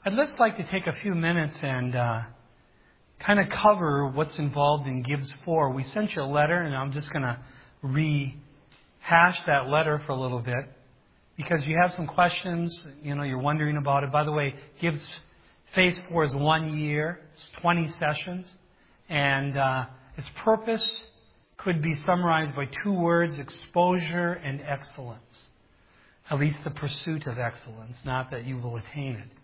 I'd just like to take a few minutes and kind of cover what's involved in Gibbs 4. We sent you a letter, and I'm just going to rehash that letter for a little bit because you have some questions, you're wondering about it. By the way, Gibbs Phase 4 is 1 year. It's 20 sessions. And its purpose could be summarized by 2 words, exposure and excellence. At least the pursuit of excellence, not that you will attain it.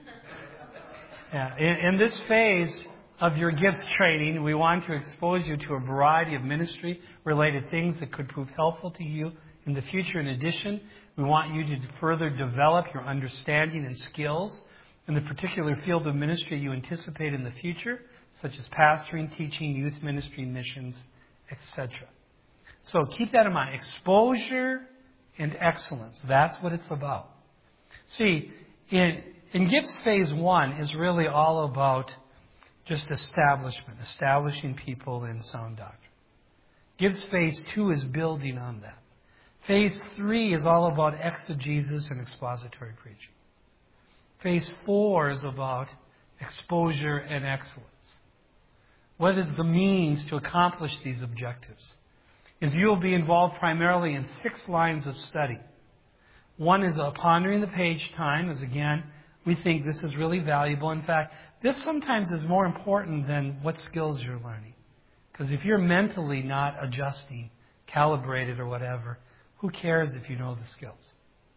In this phase of your gifts training, we want to expose you to a variety of ministry-related things that could prove helpful to you in the future. In addition, we want you to further develop your understanding and skills in the particular field of ministry you anticipate in the future, such as pastoring, teaching, youth ministry, missions, etc. So keep that in mind. Exposure and excellence. That's what it's about. See, in Gibbs Phase 1 is really all about just establishing people in sound doctrine. Gibbs Phase 2 is building on that. Phase 3 is all about exegesis and expository preaching. Phase 4 is about exposure and excellence. What is the means to accomplish these objectives? Is you will be involved primarily in 6 lines of study. One is a pondering the page time, as again, we think this is really valuable. In fact, this sometimes is more important than what skills you're learning. Because if you're mentally not adjusting, calibrated or whatever, who cares if you know the skills?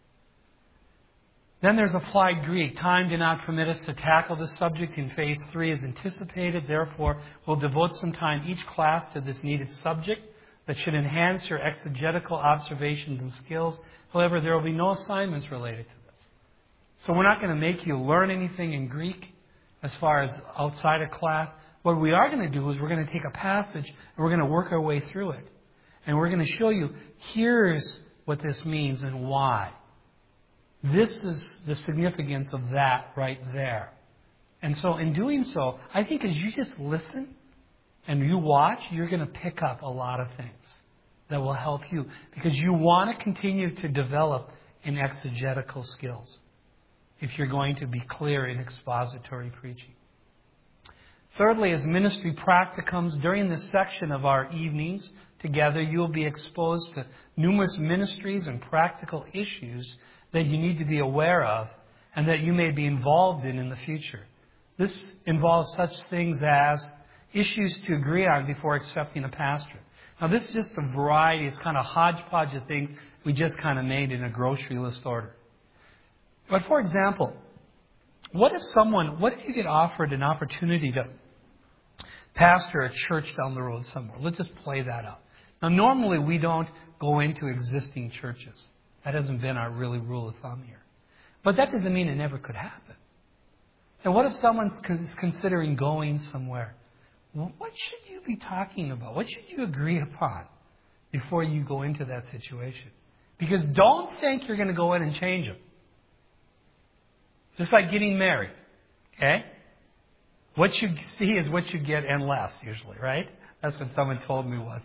Then there's applied Greek. Time did not permit us to tackle this subject in Phase 3 as anticipated. Therefore, we'll devote some time each class to this needed subject that should enhance your exegetical observations and skills. However, there will be no assignments related to this. So we're not going to make you learn anything in Greek as far as outside of class. What we are going to do is we're going to take a passage and we're going to work our way through it. And we're going to show you, here's what this means and why. This is the significance of that right there. And so in doing so, I think as you just listen and you watch, you're going to pick up a lot of things that will help you. Because you want to continue to develop in exegetical skills if you're going to be clear in expository preaching. Thirdly, as ministry practicums, during this section of our evenings together, you'll be exposed to numerous ministries and practical issues that you need to be aware of and that you may be involved in the future. This involves such things as issues to agree on before accepting a pastorate. Now, this is just a variety. It's kind of hodgepodge of things we just kind of made in a grocery list order. But for example, what if you get offered an opportunity to pastor a church down the road somewhere? Let's just play that out. Now, normally we don't go into existing churches. That hasn't been our really rule of thumb here. But that doesn't mean it never could happen. And what if someone's considering going somewhere? What should you be talking about? What should you agree upon before you go into that situation? Because don't think you're going to go in and change them. Just like getting married. Okay? What you see is what you get and less, usually, right? That's what someone told me once.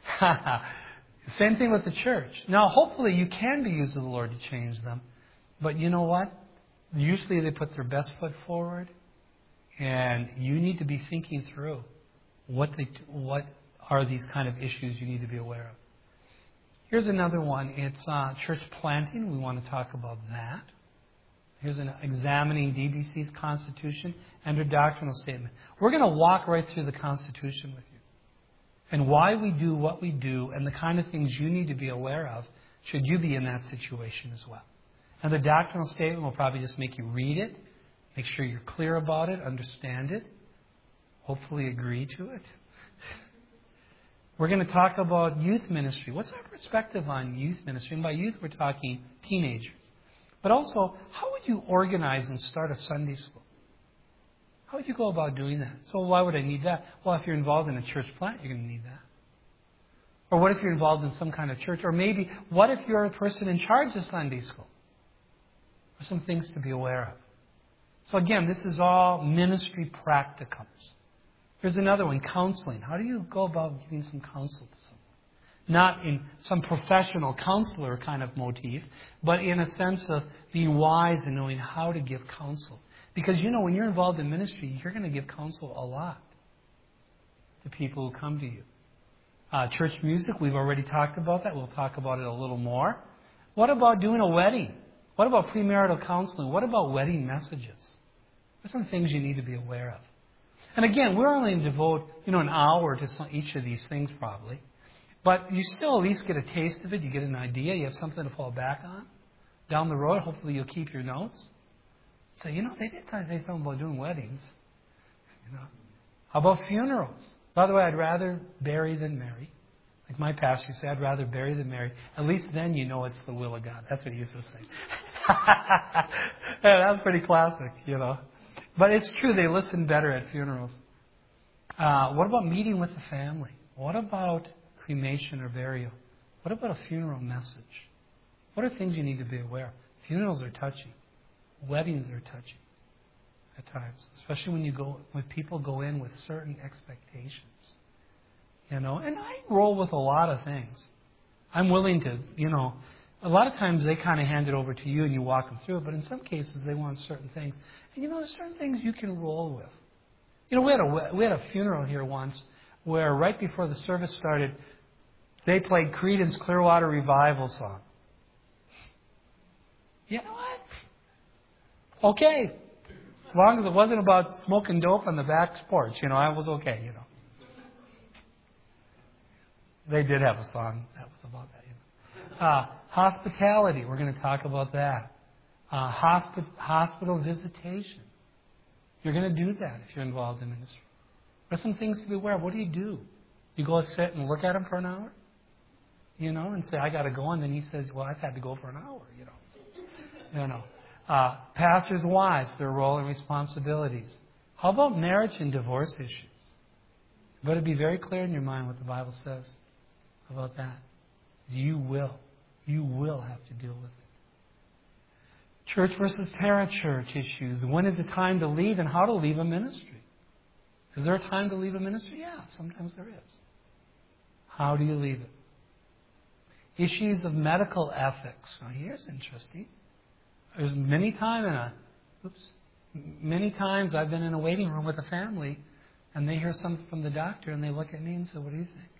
Same thing with the church. Now, hopefully you can be used of the Lord to change them. But you know what? Usually they put their best foot forward. And you need to be thinking through what are these kind of issues you need to be aware of. Here's another one. It's church planting. We want to talk about that. Here's examining DBC's Constitution and her doctrinal statement. We're going to walk right through the Constitution with you. And why we do what we do and the kind of things you need to be aware of should you be in that situation as well. And the doctrinal statement will probably just make you read it, make sure you're clear about it, understand it, hopefully agree to it. We're going to talk about youth ministry. What's our perspective on youth ministry? And by youth, we're talking teenagers. But also, how would you organize and start a Sunday school? How would you go about doing that? So why would I need that? Well, if you're involved in a church plant, you're going to need that. Or what if you're involved in some kind of church? Or maybe, what if you're a person in charge of Sunday school? There's some things to be aware of. So again, this is all ministry practicums. Here's another one, counseling. How do you go about giving some counsel to someone? Not in some professional counselor kind of motif, but in a sense of being wise and knowing how to give counsel. Because, when you're involved in ministry, you're going to give counsel a lot to people who come to you. Church music, we've already talked about that. We'll talk about it a little more. What about doing a wedding? What about premarital counseling? What about wedding messages? There's some things you need to be aware of. And again, we're only going to devote, an hour to each of these things probably. But you still at least get a taste of it. You get an idea. You have something to fall back on. Down the road, hopefully you'll keep your notes. Say, they did say something about doing weddings. How about funerals? By the way, I'd rather bury than marry. Like my pastor used to say, I'd rather bury than marry. At least then you know it's the will of God. That's what he used to say. Yeah, that was pretty classic, But it's true, they listen better at funerals. What about meeting with the family? What about cremation or burial? What about a funeral message? What are things you need to be aware of? Funerals are touchy. Weddings are touchy at times, especially when people go in with certain expectations. And I roll with a lot of things. I'm willing to, a lot of times they kind of hand it over to you and you walk them through it, but in some cases they want certain things. And there's certain things you can roll with. We had a funeral here once where right before the service started, they played Creedence Clearwater Revival song. You know what? Okay. As long as it wasn't about smoking dope on the back porch, I was okay, They did have a song that was about that, hospitality, we're going to talk about that. Hospital visitation. You're going to do that if you're involved in ministry. There are some things to be aware of. What do? You go sit and look at him for an hour? And say, I got to go. And then he says, well, I've had to go for an hour, Pastors' wives, their role and responsibilities. How about marriage and divorce issues? You've got to be very clear in your mind what the Bible says about that. You will have to deal with it. Church versus parachurch issues. When is the time to leave and how to leave a ministry? Is there a time to leave a ministry? Yeah, sometimes there is. How do you leave it? Issues of medical ethics. Now here's interesting. There's many times I've been in a waiting room with a family and they hear something from the doctor and they look at me and say, what do you think?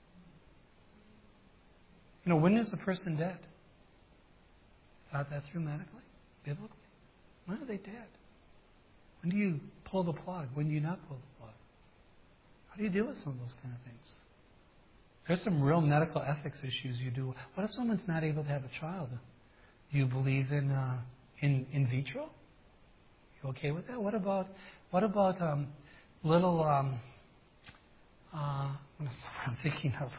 When is the person dead? Thought that through medically, biblically. When are they dead? When do you pull the plug? When do you not pull the plug? How do you deal with some of those kind of things? There's some real medical ethics issues you do. What if someone's not able to have a child? Do you believe in vitro? You okay with that? What about little? I'm thinking of.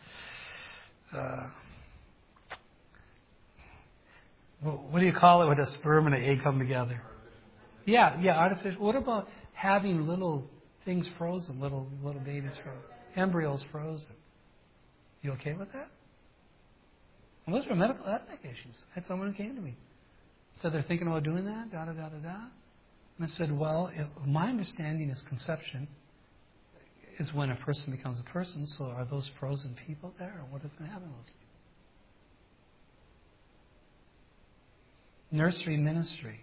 What do you call it when a sperm and an egg come together? Yeah, artificial. What about having little things frozen, little babies frozen, embryos frozen? You okay with that? Well, those are medical ethic issues. I had someone who came to me, said they're thinking about doing that, And I said, well, my understanding is conception is when a person becomes a person. So are those frozen people there, or what is going to happen to those people? Nursery ministry.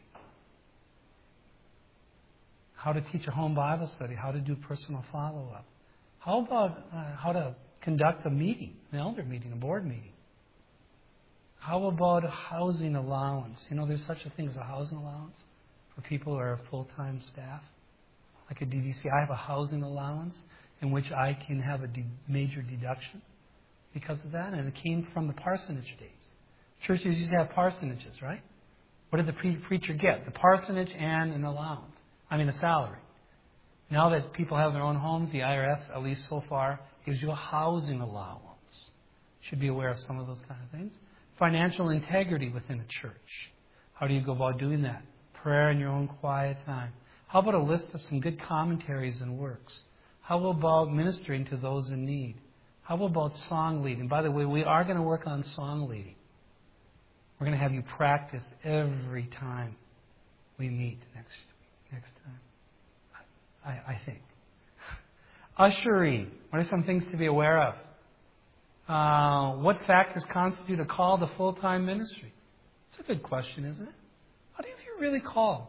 How to teach a home Bible study. How to do personal follow-up. How about how to conduct a meeting, an elder meeting, a board meeting? How about a housing allowance? There's such a thing as a housing allowance for people who are full-time staff. Like a DDC, I have a housing allowance in which I can have a major deduction because of that. And it came from the parsonage days. Churches used to have parsonages, right? What did the preacher get? The parsonage and an allowance. A salary. Now that people have their own homes, the IRS, at least so far, gives you a housing allowance. You should be aware of some of those kind of things. Financial integrity within a church. How do you go about doing that? Prayer in your own quiet time. How about a list of some good commentaries and works? How about ministering to those in need? How about song leading? By the way, we are going to work on song leading. We're going to have you practice every time we meet next time. I think. Ushering. What are some things to be aware of? What factors constitute a call to full-time ministry? It's a good question, isn't it? How do you feel really called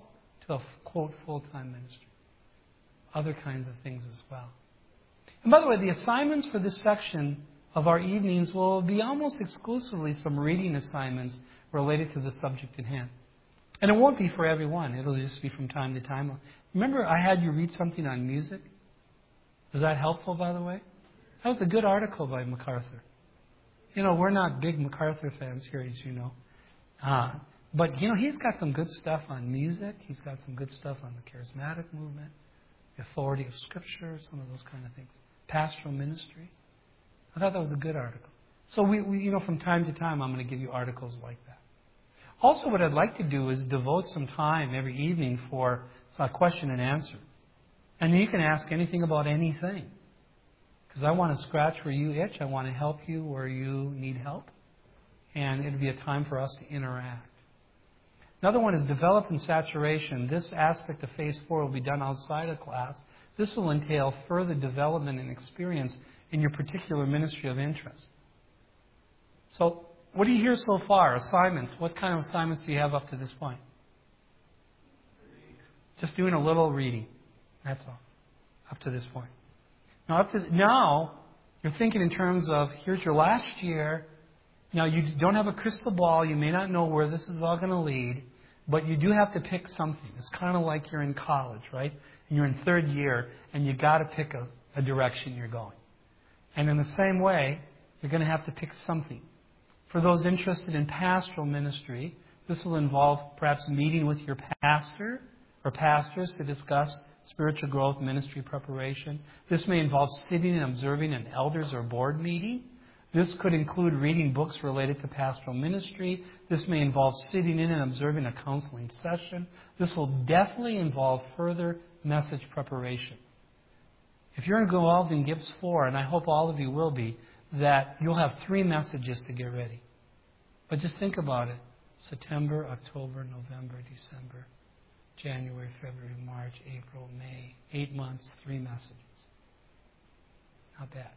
to a, quote, full-time ministry. Other kinds of things as well. And by the way, the assignments for this section of our evenings will be almost exclusively some reading assignments related to the subject at hand. And it won't be for everyone. It'll just be from time to time. Remember I had you read something on music? Was that helpful, by the way? That was a good article by MacArthur. You know, we're not big MacArthur fans here, as you know. But, you know, he's got some good stuff on music. He's got some good stuff on the charismatic movement, the authority of Scripture, some of those kind of things. Pastoral ministry. I thought that was a good article. So, we you know, from time to time, I'm going to give you articles like that. Also, what I'd like to do is devote some time every evening for a question and answer. And you can ask anything about anything. Because I want to scratch where you itch. I want to help you where you need help. And it'll be a time for us to interact. Another one is develop in saturation. This aspect of Phase 4 will be done outside of class. This will entail further development and experience in your particular ministry of interest. So, what do you hear so far? Assignments. What kind of assignments do you have up to this point? Just doing a little reading. That's all. Up to this point. Now, you're thinking in terms of, here's your last year. Now, you don't have a crystal ball. You may not know where this is all going to lead. But you do have to pick something. It's kind of like you're in college, right? And you're in third year, and you've got to pick a direction you're going. And in the same way, you're going to have to pick something. For those interested in pastoral ministry, this will involve perhaps meeting with your pastor or pastors to discuss spiritual growth, ministry preparation. This may involve sitting and observing an elders or board meeting. This could include reading books related to pastoral ministry. This may involve sitting in and observing a counseling session. This will definitely involve further message preparation. If you're involved in Gifts 4, and I hope all of you will be, that you'll have 3 messages to get ready. But just think about it. September, October, November, December, January, February, March, April, May. 8 months, 3 messages. Not bad.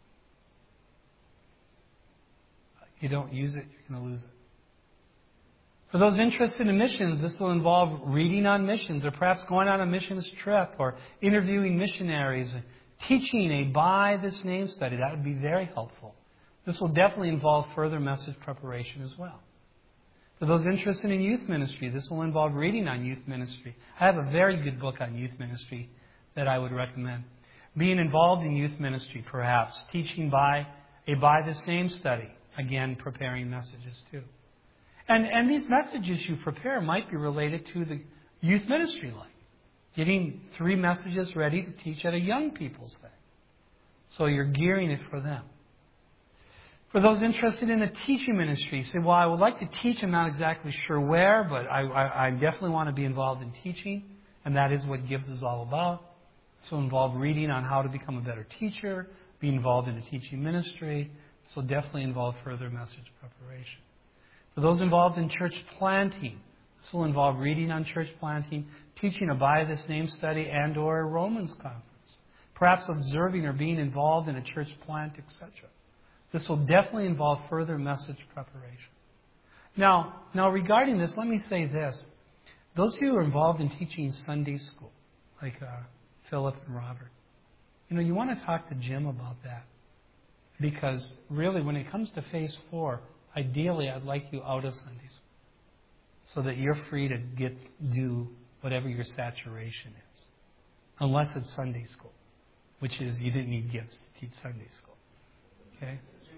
You don't use it, you're going to lose it. For those interested in missions, this will involve reading on missions, or perhaps going on a missions trip, or interviewing missionaries, teaching a by this name study. That would be very helpful. This will definitely involve further message preparation as well. For those interested in youth ministry, this will involve reading on youth ministry. I have a very good book on youth ministry that I would recommend. Being involved in youth ministry, perhaps. Teaching by a by this name study. Again, preparing messages too. And these messages you prepare might be related to the youth ministry life. Getting 3 messages ready to teach at a young people's thing. So you're gearing it for them. For those interested in a teaching ministry, say, well, I would like to teach. I'm not exactly sure where, but I definitely want to be involved in teaching. And that is what Gives is all about. So involve reading on how to become a better teacher, be involved in a teaching ministry. So definitely involve further message preparation. For those involved in church planting, this will involve reading on church planting, teaching a by this name study and or a Romans conference. Perhaps observing or being involved in a church plant, etc. This will definitely involve further message preparation. Now regarding this, let me say this. Those of you who are involved in teaching Sunday school, like Philip and Robert, you want to talk to Jim about that. Because really, when it comes to Phase 4, ideally I'd like you out of Sunday school. So that you're free to do whatever your saturation is. Unless it's Sunday school. Which is, you didn't need gifts to teach Sunday school. Okay?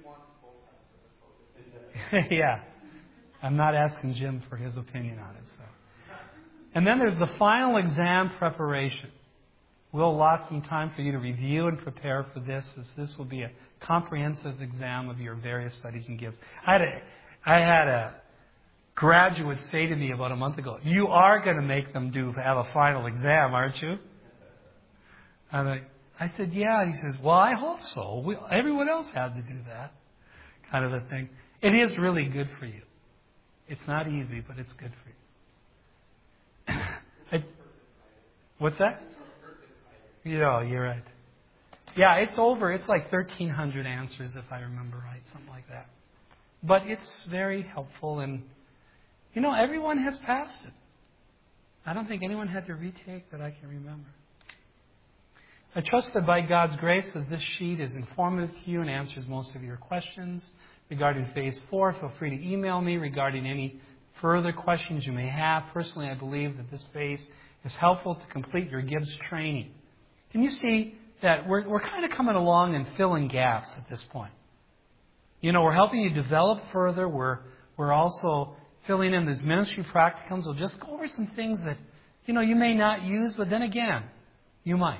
Yeah. I'm not asking Jim for his opinion on it. So. And then there's the final exam preparation. We'll allot some time for you to review and prepare for this, as this will be a comprehensive exam of your various studies and gifts. I had a graduate say to me about a month ago, you are going to make them have a final exam, aren't you? And I said, yeah. And he says, well, I hope so. Everyone else had to do that, kind of a thing. It is really good for you. It's not easy, but it's good for you. What's that? You're right. Yeah, it's over. It's like 1,300 answers, if I remember right, something like that. But it's very helpful, and everyone has passed it. I don't think anyone had to retake that I can remember. I trust that by God's grace that this sheet is informative to you and answers most of your questions regarding Phase 4. Feel free to email me regarding any further questions you may have. Personally, I believe that this phase is helpful to complete your Gibbs training. Can you see that we're kind of coming along and filling gaps at this point? You know, we're helping you develop further. We're also filling in these ministry practicums. We'll just go over some things that, you know, you may not use, but then again, you might.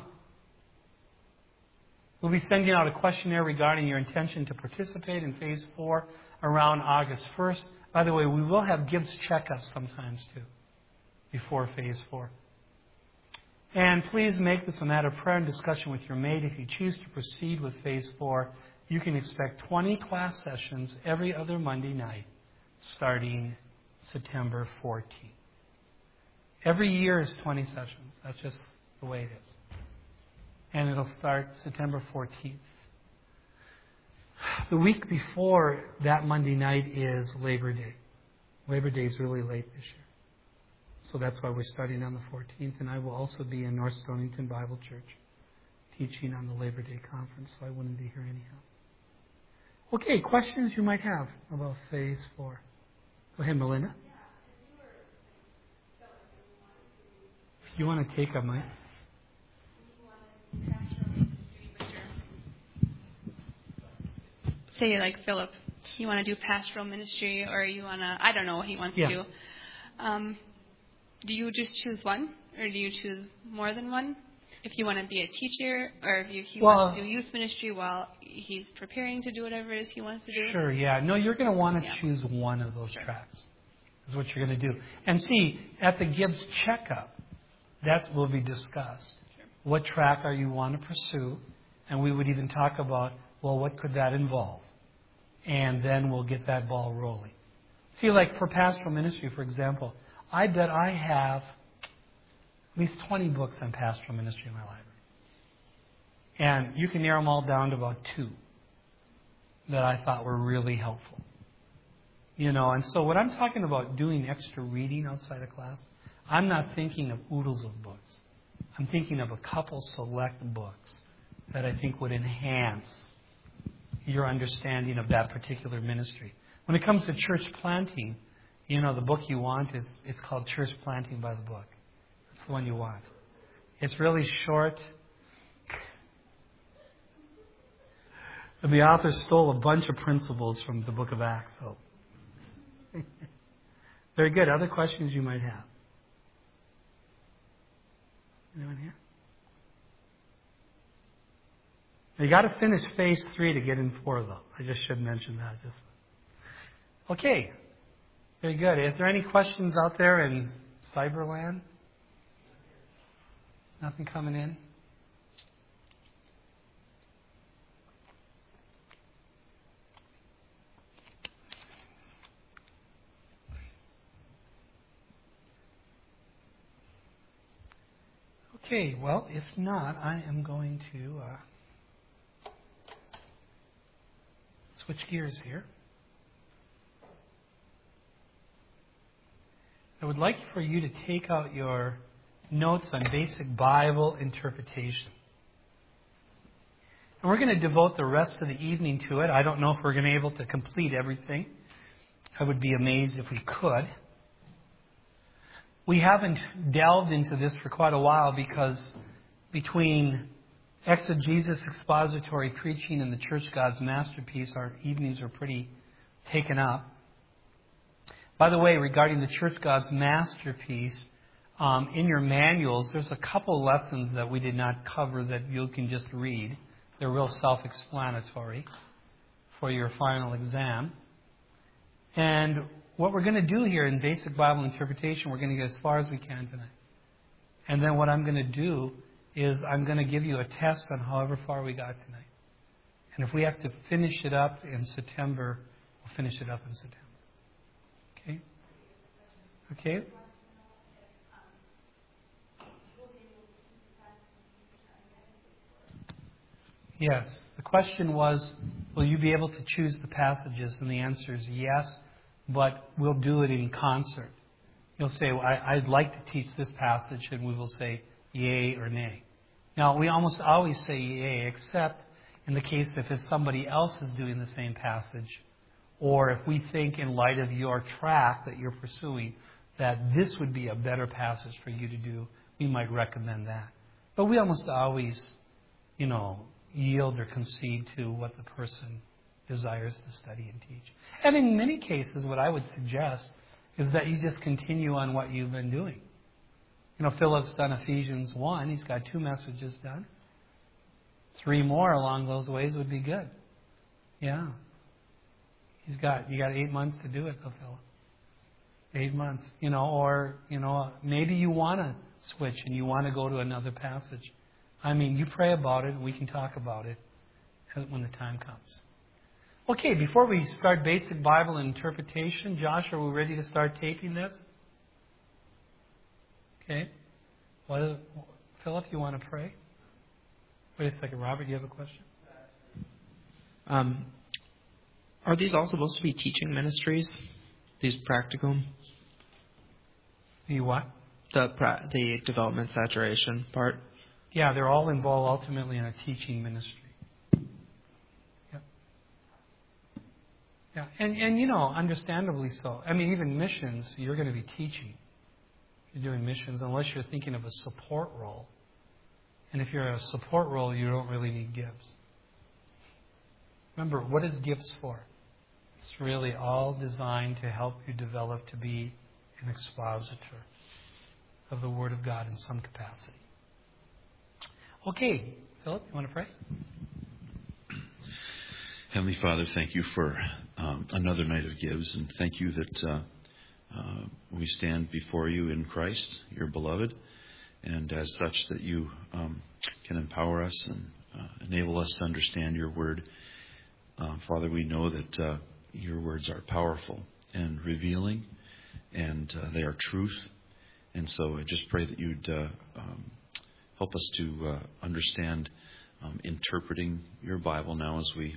We'll be sending out a questionnaire regarding your intention to participate in Phase 4 around August 1st. By the way, we will have Gibbs checkups sometimes too, before Phase 4. And please make this a matter of prayer and discussion with your mate. If you choose to proceed with Phase 4, you can expect 20 class sessions every other Monday night, starting September 14th. Every year is 20 sessions. That's just the way it is. And it'll start September 14th. The week before that Monday night is Labor Day. Labor Day is really late this year. So that's why we're starting on the 14th. And I will also be in North Stonington Bible Church teaching on the Labor Day conference, so I wouldn't be here anyhow. Okay, questions you might have about Phase 4. Go ahead, Melinda. If you want to take a mic. Say like Philip, you want to do pastoral ministry, or you want to, I don't know what he wants to do. Do you just choose one, or do you choose more than one? If you want to be a teacher, or if he wants to do youth ministry while he's preparing to do whatever it is he wants to do? Sure, yeah. No, you're going to want to choose one of those tracks. Is what you're going to do. And see, at the Gibbs checkup, that will be discussed. Sure. What track are you want to pursue? And we would even talk about, well, what could that involve? And then we'll get that ball rolling. See, like for pastoral ministry, for example, I bet I have at least 20 books on pastoral ministry in my library. And you can narrow them all down to about 2 that I thought were really helpful. You know, and so when I'm talking about doing extra reading outside of class, I'm not thinking of oodles of books. I'm thinking of a couple select books that I think would enhance your understanding of that particular ministry. When it comes to church planting, you know, the book you want it's called Church Planting by the Book. That's the one you want. It's really short. And the author stole a bunch of principles from the book of Acts. So. Very good. Other questions you might have? Anyone here? You got to finish Phase 3 to get in 4, though. I just should mention that. Okay. Very good. Is there any questions out there in Cyberland? Nothing coming in? Okay, well, if not, I am going to switch gears here. I would like for you to take out your notes on basic Bible interpretation. And we're going to devote the rest of the evening to it. I don't know if we're going to be able to complete everything. I would be amazed if we could. We haven't delved into this for quite a while because between exegesis, expository preaching, and the Church God's Masterpiece, our evenings are pretty taken up. By the way, regarding the Church God's Masterpiece, in your manuals, there's a couple lessons that we did not cover that you can just read. They're real self-explanatory for your final exam. And what we're going to do here in basic Bible interpretation, we're going to get as far as we can tonight. And then what I'm going to do is I'm going to give you a test on however far we got tonight. And if we have to finish it up in September, we'll finish it up in September. Okay? Okay? Yes. The question was, will you be able to choose the passages? And the answer is yes, but we'll do it in concert. You'll say, well, I'd like to teach this passage, and we will say yay or nay. Now, we almost always say yay, except in the case if it's somebody else is doing the same passage, or if we think in light of your track that you're pursuing that this would be a better passage for you to do, we might recommend that. But we almost always, yield or concede to what the person desires to study and teach. And in many cases, what I would suggest is that you just continue on what you've been doing. Philip's done Ephesians 1. He's got 2 messages done. 3 more along those ways would be good. Yeah. You got 8 months to do it, though, Philip. 8 months. Maybe you want to switch and you want to go to another passage. You pray about it and we can talk about it when the time comes. Okay, before we start basic Bible interpretation, Josh, are we ready to start taping this? Okay. Philip, you want to pray? Wait a second, Robert, you have a question? Are these all supposed to be teaching ministries? These practicum? The what? The development saturation part? Yeah, they're all involved ultimately in a teaching ministry. Yeah, and understandably so. Even missions, you're going to be teaching. You're doing missions unless you're thinking of a support role. And if you're in a support role, you don't really need gifts. Remember, what is gifts for? It's really all designed to help you develop to be an expositor of the Word of God in some capacity. Okay, Philip, you want to pray? Heavenly Father, thank you for another night of gives, and thank you that we stand before you in Christ, your beloved, and as such that you can empower us and enable us to understand your word. Father, we know that your words are powerful and revealing, and they are truth. And so I just pray that you'd help us to understand interpreting your Bible now as we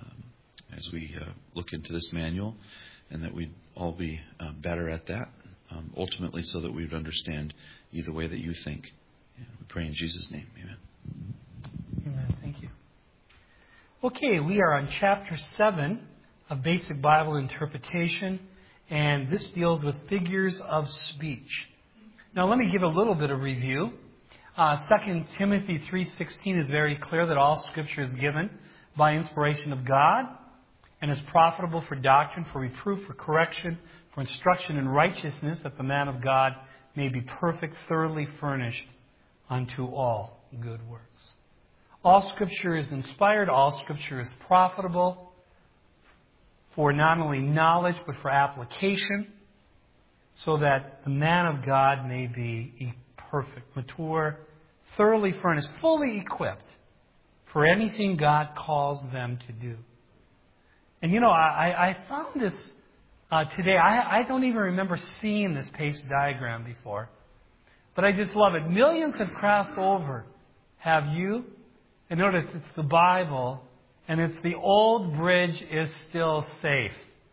look into this manual, and that we'd all be better at that, ultimately so that we would understand either way that you think. And we pray in Jesus' name. Amen. Amen. Thank you. Okay, we are on chapter 7 of Basic Bible Interpretation, and this deals with figures of speech. Now, let me give a little bit of review. 2 Timothy 3:16 is very clear that all Scripture is given by inspiration of God and is profitable for doctrine, for reproof, for correction, for instruction in righteousness, that the man of God may be perfect, thoroughly furnished unto all good works. All Scripture is inspired. All Scripture is profitable for not only knowledge, but for application, so that the man of God may be perfect, mature, thoroughly furnished, fully equipped for anything God calls them to do. And I found this today. I don't even remember seeing this PACE diagram before, but I just love it. Millions have crossed over. Have you? And notice it's the Bible, and it's the old bridge is still safe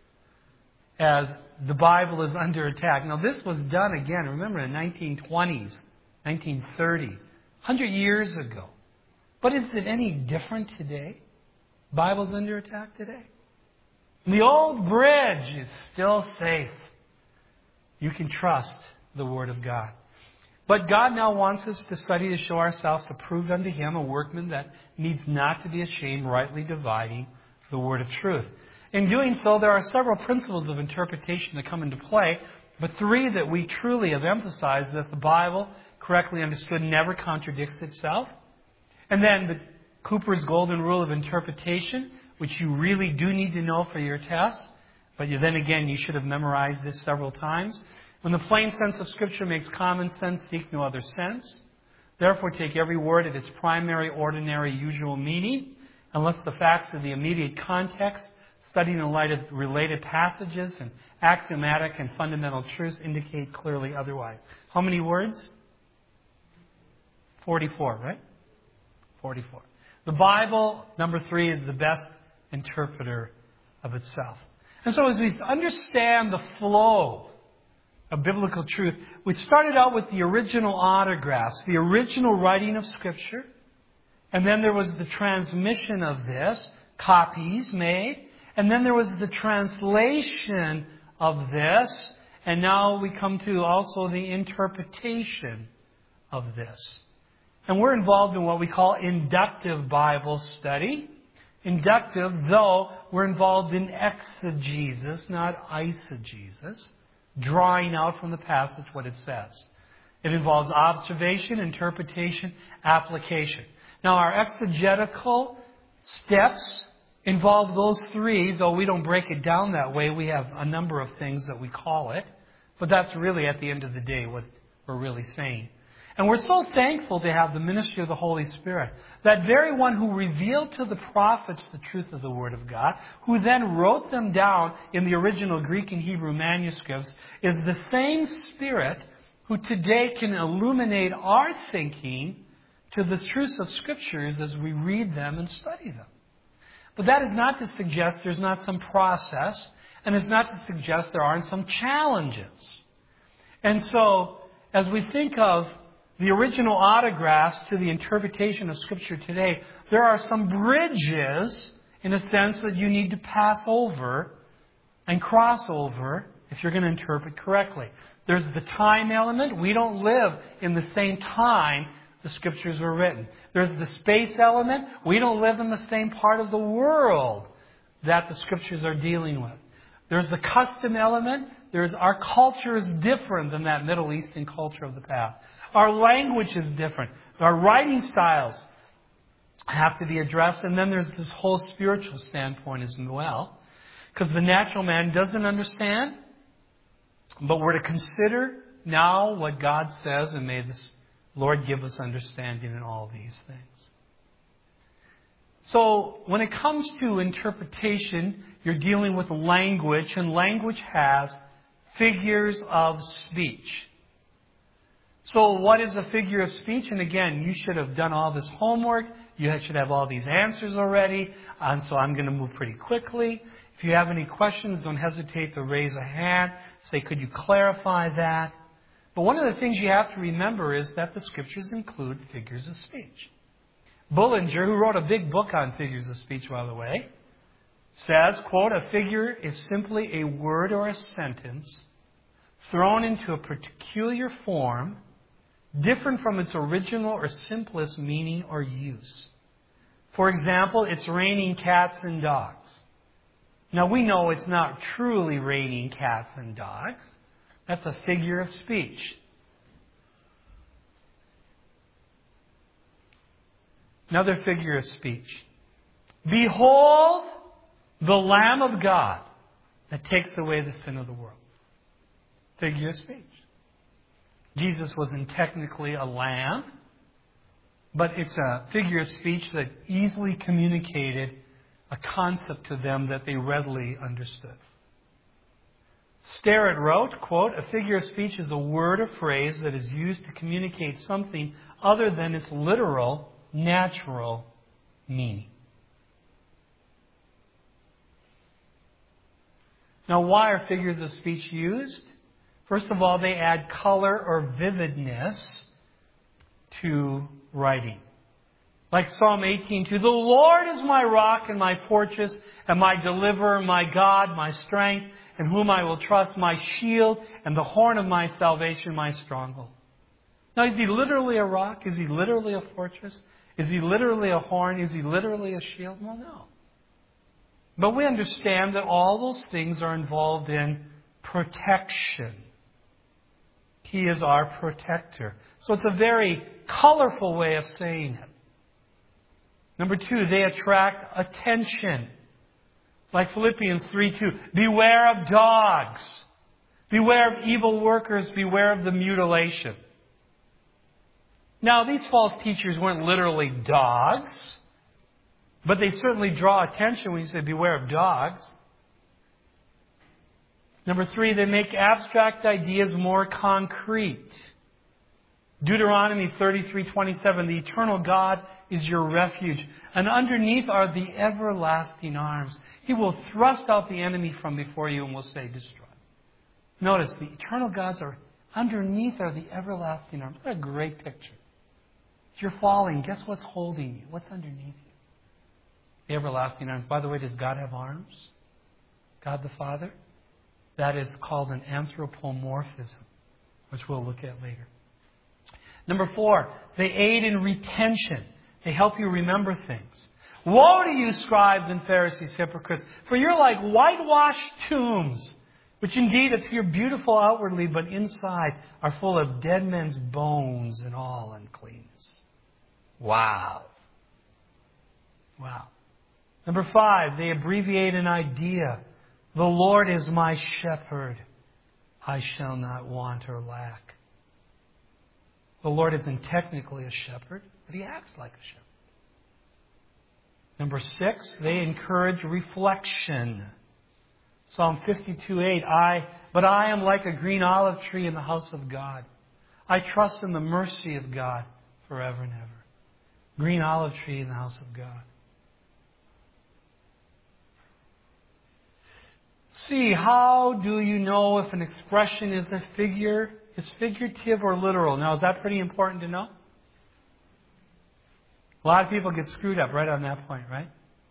as the Bible is under attack. Now, this was done again, remember, in the 1920s, 1930s, 100 years ago. But is it any different today? Bible's under attack today. And the old bridge is still safe. You can trust the Word of God. But God now wants us to study to show ourselves approved unto Him, a workman that needs not to be ashamed, rightly dividing the word of truth. In doing so, there are several principles of interpretation that come into play, but 3 that we truly have emphasized: that the Bible, correctly understood, never contradicts itself. And then the Cooper's Golden Rule of Interpretation, which you really do need to know for your tests, but then again, you should have memorized this several times. When the plain sense of Scripture makes common sense, seek no other sense. Therefore, take every word at its primary, ordinary, usual meaning, unless the facts of the immediate context, studied in light of related passages and axiomatic and fundamental truths, indicate clearly otherwise. How many words? 44, right? 44. The Bible, number 3, is the best interpreter of itself. And so as we understand the flow a biblical truth. We started out with the original autographs, the original writing of Scripture. And then there was the transmission of this, copies made. And then there was the translation of this. And now we come to also the interpretation of this. And we're involved in what we call inductive Bible study. Inductive, though we're involved in exegesis, not eisegesis, drawing out from the passage what it says. It involves observation, interpretation, application. Now, our exegetical steps involve those three, though we don't break it down that way. We have a number of things that we call it. But that's really, at the end of the day, what we're really saying. And we're so thankful to have the ministry of the Holy Spirit. That very one who revealed to the prophets the truth of the Word of God, who then wrote them down in the original Greek and Hebrew manuscripts, is the same Spirit who today can illuminate our thinking to the truths of Scriptures as we read them and study them. But that is not to suggest there's not some process, and it's not to suggest there aren't some challenges. And so, as we think of the original autographs to the interpretation of Scripture today, there are some bridges, in a sense, that you need to pass over and cross over if you're going to interpret correctly. There's the time element. We don't live in the same time the Scriptures were written. There's the space element. We don't live in the same part of the world that the Scriptures are dealing with. There's the custom element. Our culture is different than that Middle Eastern culture of the past. Our language is different. Our writing styles have to be addressed. And then there's this whole spiritual standpoint as well. Because the natural man doesn't understand. But we're to consider now what God says, and may the Lord give us understanding in all these things. So, when it comes to interpretation, you're dealing with language, and language has figures of speech. So, what is a figure of speech? And again, you should have done all this homework. You should have all these answers already. And so I'm going to move pretty quickly. If you have any questions, don't hesitate to raise a hand. Say, could you clarify that? But one of the things you have to remember is that the Scriptures include figures of speech. Bullinger, who wrote a big book on figures of speech, by the way, says, quote, a figure is simply a word or a sentence thrown into a peculiar form, different from its original or simplest meaning or use. For example, it's raining cats and dogs. Now, we know it's not truly raining cats and dogs. That's a figure of speech. Another figure of speech. Behold the Lamb of God that takes away the sin of the world. Figure of speech. Jesus wasn't technically a lamb, but it's a figure of speech that easily communicated a concept to them that they readily understood. Sterrett wrote, quote, a figure of speech is a word or phrase that is used to communicate something other than its literal, natural meaning. Now, why are figures of speech used? First of all, they add color or vividness to writing. Like Psalm 18:2, the Lord is my rock and my fortress and my deliverer, my God, my strength, in whom I will trust, my shield and the horn of my salvation, my stronghold. Now, is he literally a rock? Is he literally a fortress? Is he literally a horn? Is he literally a shield? Well, no. But we understand that all those things are involved in protection. He is our protector. So it's a very colorful way of saying it. Number two, they attract attention. Like Philippians 3:2, beware of dogs. Beware of evil workers. Beware of the mutilation. Now, these false teachers weren't literally dogs, but they certainly draw attention when you say beware of dogs. Number three, they make abstract ideas more concrete. Deuteronomy 33:27, the eternal God is your refuge, and underneath are the everlasting arms. He will thrust out the enemy from before you and will say, destroy. Notice the eternal gods are underneath are the everlasting arms. What a great picture. If you're falling, guess what's holding you? What's underneath you? The everlasting arms. By the way, does God have arms? God the Father? That is called an anthropomorphism, which we'll look at later. Number 4, they aid in retention. They help you remember things. Woe to you, scribes and Pharisees, hypocrites, for you're like whitewashed tombs, which indeed appear beautiful outwardly, but inside are full of dead men's bones and all uncleanness. Wow. Wow. Number 5, they abbreviate an idea. The Lord is my shepherd. I shall not want or lack. The Lord isn't technically a shepherd, but He acts like a shepherd. Number 6, they encourage reflection. Psalm 52:8, But I am like a green olive tree in the house of God. I trust in the mercy of God forever and ever. Green olive tree in the house of God. See, how do you know if an expression is figurative or literal? Now, is that pretty important to know? A lot of people get screwed up right on that point, right?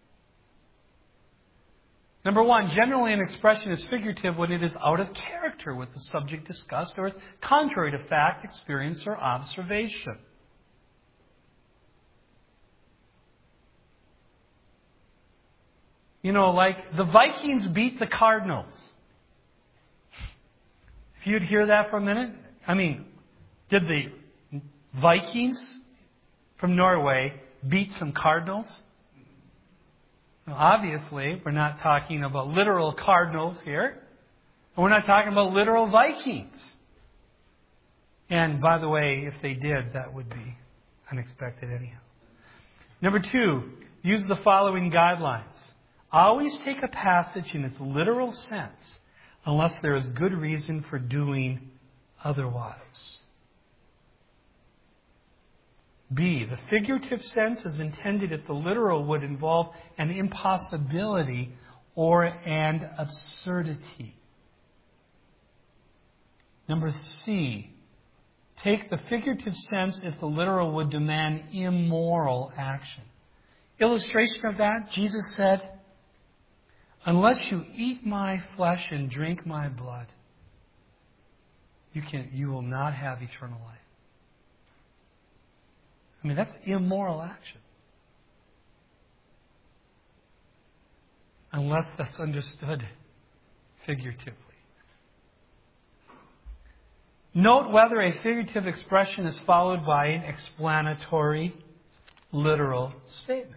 Number 1, generally an expression is figurative when it is out of character with the subject discussed or contrary to fact, experience, or observation. You know, like the Vikings beat the Cardinals. If you'd hear that for a minute, I mean, did the Vikings from Norway beat some Cardinals? Well, obviously, we're not talking about literal Cardinals here. And we're not talking about literal Vikings. And by the way, if they did, that would be unexpected anyhow. Number 2, use the following guidelines. Always take a passage in its literal sense unless there is good reason for doing otherwise. B, the figurative sense is intended if the literal would involve an impossibility or an absurdity. Number C, take the figurative sense if the literal would demand immoral action. Illustration of that, Jesus said, unless you eat my flesh and drink my blood, you will not have eternal life. I mean, that's immoral action. Unless that's understood figuratively. Note whether a figurative expression is followed by an explanatory, literal statement.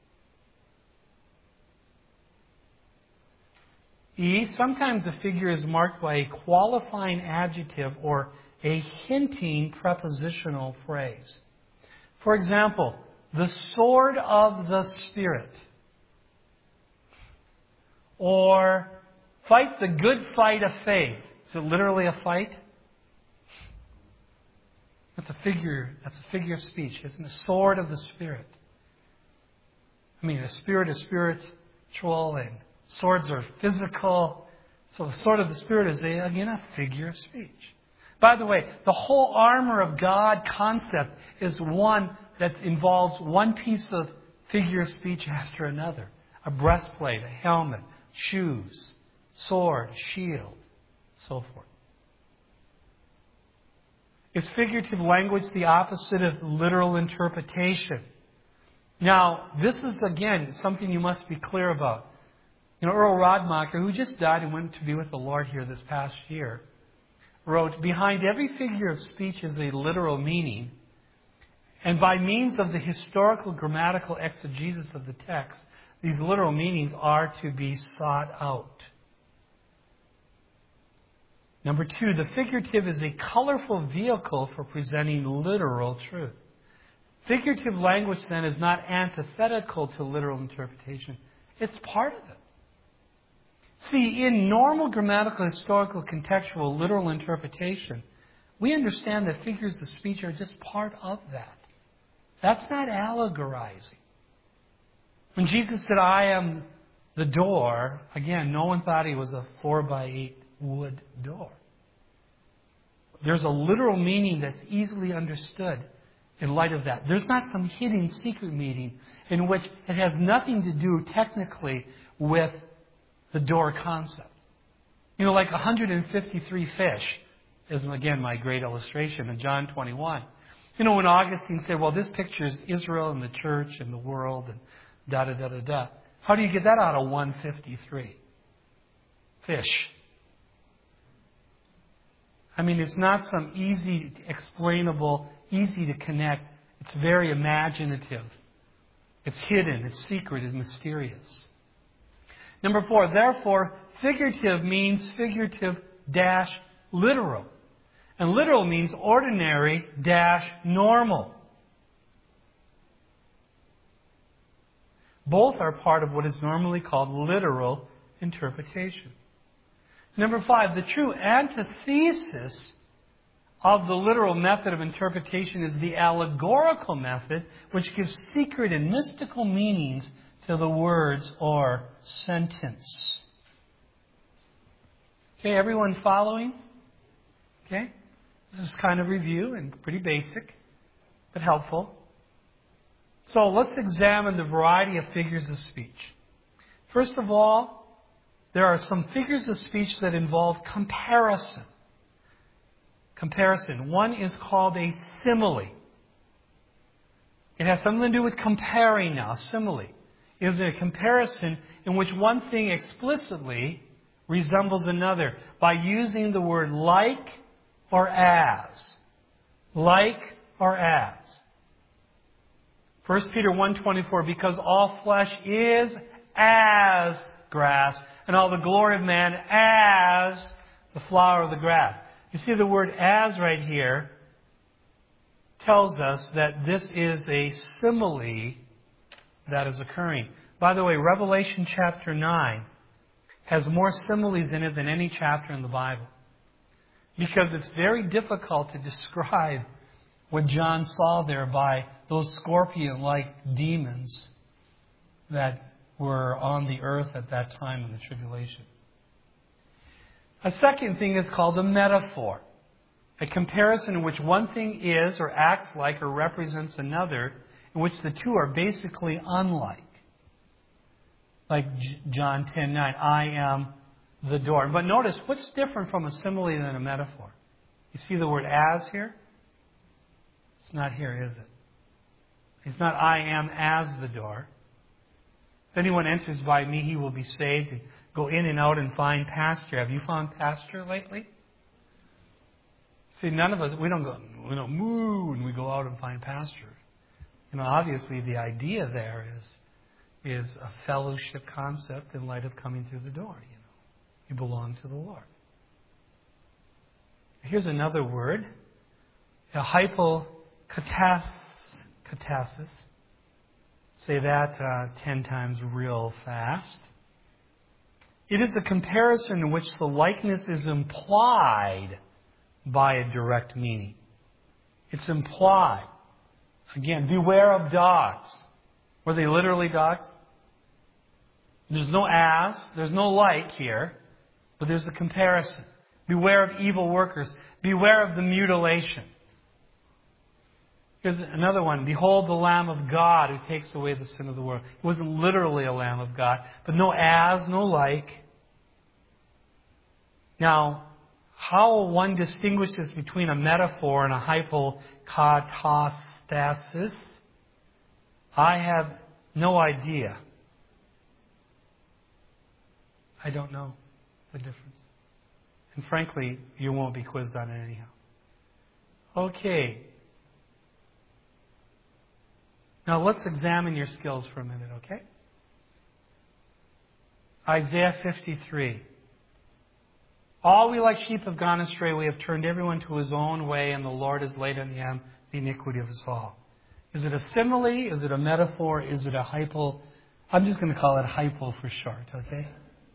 E, sometimes a figure is marked by a qualifying adjective or a hinting prepositional phrase. For example, the sword of the Spirit. Or fight the good fight of faith. Is it literally a fight? That's a figure of speech, isn't it? The sword of the Spirit. I mean, the Spirit is spiritual and swords are physical. So the sword of the Spirit is, again, a figure of speech. By the way, the whole armor of God concept is one that involves one piece of figure of speech after another. A breastplate, a helmet, shoes, sword, shield, so forth. Is figurative language the opposite of literal interpretation? Now, this is, again, something you must be clear about. You know, Earl Rodmacher, who just died and went to be with the Lord here this past year, wrote, behind every figure of speech is a literal meaning, and by means of the historical grammatical exegesis of the text, these literal meanings are to be sought out. Number 2, the figurative is a colorful vehicle for presenting literal truth. Figurative language, then, is not antithetical to literal interpretation. It's part of it. See, in normal grammatical, historical, contextual, literal interpretation, we understand that figures of speech are just part of that. That's not allegorizing. When Jesus said, I am the door, again, no one thought he was a 4x8 wood door. There's a literal meaning that's easily understood in light of that. There's not some hidden secret meaning in which it has nothing to do technically with the door concept. Like 153 fish is, again, my great illustration in John 21. When Augustine said, well, this pictures Israel and the church and the world and da-da-da-da-da. How do you get that out of 153? Fish. It's not some easy, explainable, easy to connect. It's very imaginative. It's hidden, it's secret, it's mysterious. Number 4, therefore, figurative means figurative-literal. And literal means ordinary-normal. Both are part of what is normally called literal interpretation. Number 5, the true antithesis of the literal method of interpretation is the allegorical method, which gives secret and mystical meanings to the words or sentence. Okay, everyone following? Okay? This is kind of review and pretty basic, but helpful. So let's examine the variety of figures of speech. First of all, there are some figures of speech that involve comparison. Comparison. One is called a simile. It has something to do with comparing now. Simile is a comparison in which one thing explicitly resembles another by using the word like or as. Like or as. 1 Peter 1:24, because all flesh is as grass, and all the glory of man as the flower of the grass. You see the word as right here tells us that this is a simile that is occurring. By the way, Revelation chapter 9 has more similes in it than any chapter in the Bible. Because it's very difficult to describe what John saw there by those scorpion-like demons that were on the earth at that time in the tribulation. A second thing is called a metaphor. A comparison in which one thing is or acts like or represents another, in which the two are basically unlike. Like John 10:9, I am the door. But notice, what's different from a simile than a metaphor? You see the word as here? It's not here, is it? It's not I am as the door. If anyone enters by me, he will be saved and go in and out and find pasture. Have you found pasture lately? See, none of us, we don't moo when we go out and find pasture. Obviously the idea there is a fellowship concept in light of coming through the door. You belong to the Lord. Here's another word, a hypokatasis. Say that 10 times real fast. It is a comparison in which the likeness is implied by a direct meaning. It's implied. Again, beware of dogs. Were they literally dogs? There's no as, there's no like here, but there's a comparison. Beware of evil workers. Beware of the mutilation. Here's another one. Behold the Lamb of God who takes away the sin of the world. It wasn't literally a Lamb of God, but no as, no like. Now, how one distinguishes between a metaphor and a hypokatasis, I have no idea. I don't know the difference. And frankly, you won't be quizzed on it anyhow. Okay. Now let's examine your skills for a minute, okay? Isaiah 53. All we like sheep have gone astray. We have turned everyone to his own way, and the Lord has laid on him the iniquity of us all. Is it a simile? Is it a metaphor? Is it a hypo? I'm just going to call it hypo for short, okay?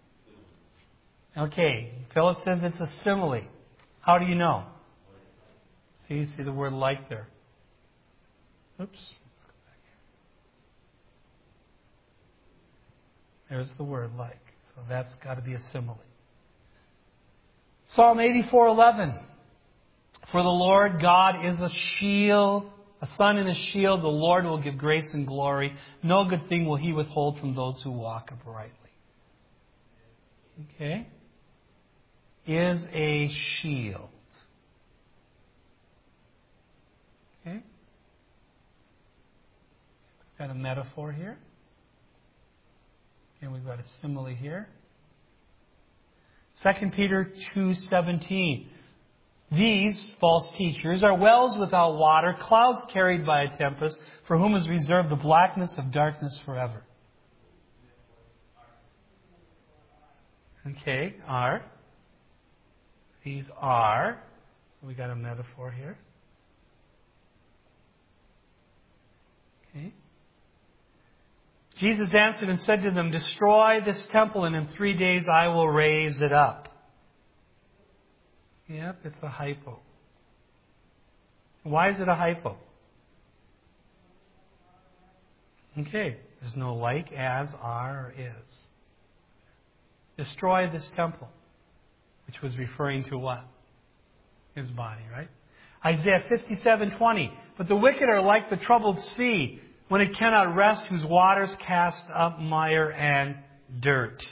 Okay. Phyllis says it's a simile. How do you know? See the word like there. Oops. Let's go back here. There's the word like. So that's got to be a simile. Psalm 84:11. For the Lord God is a shield, a sun and a shield. The Lord will give grace and glory. No good thing will He withhold from those who walk uprightly. Okay? Is a shield. Okay? Got a metaphor here. And we've got a simile here. 2 Peter 2:17. These false teachers are wells without water, clouds carried by a tempest, for whom is reserved the blackness of darkness forever. Okay, are. These are. So we got a metaphor here. Okay. Jesus answered and said to them, destroy this temple, and in 3 days I will raise it up. Yep, it's a hypo. Why is it a hypo? Okay, there's no like, as, are, or is. Destroy this temple, which was referring to what? His body, right? Isaiah 57:20. But the wicked are like the troubled sea, when it cannot rest, whose waters cast up mire and dirt.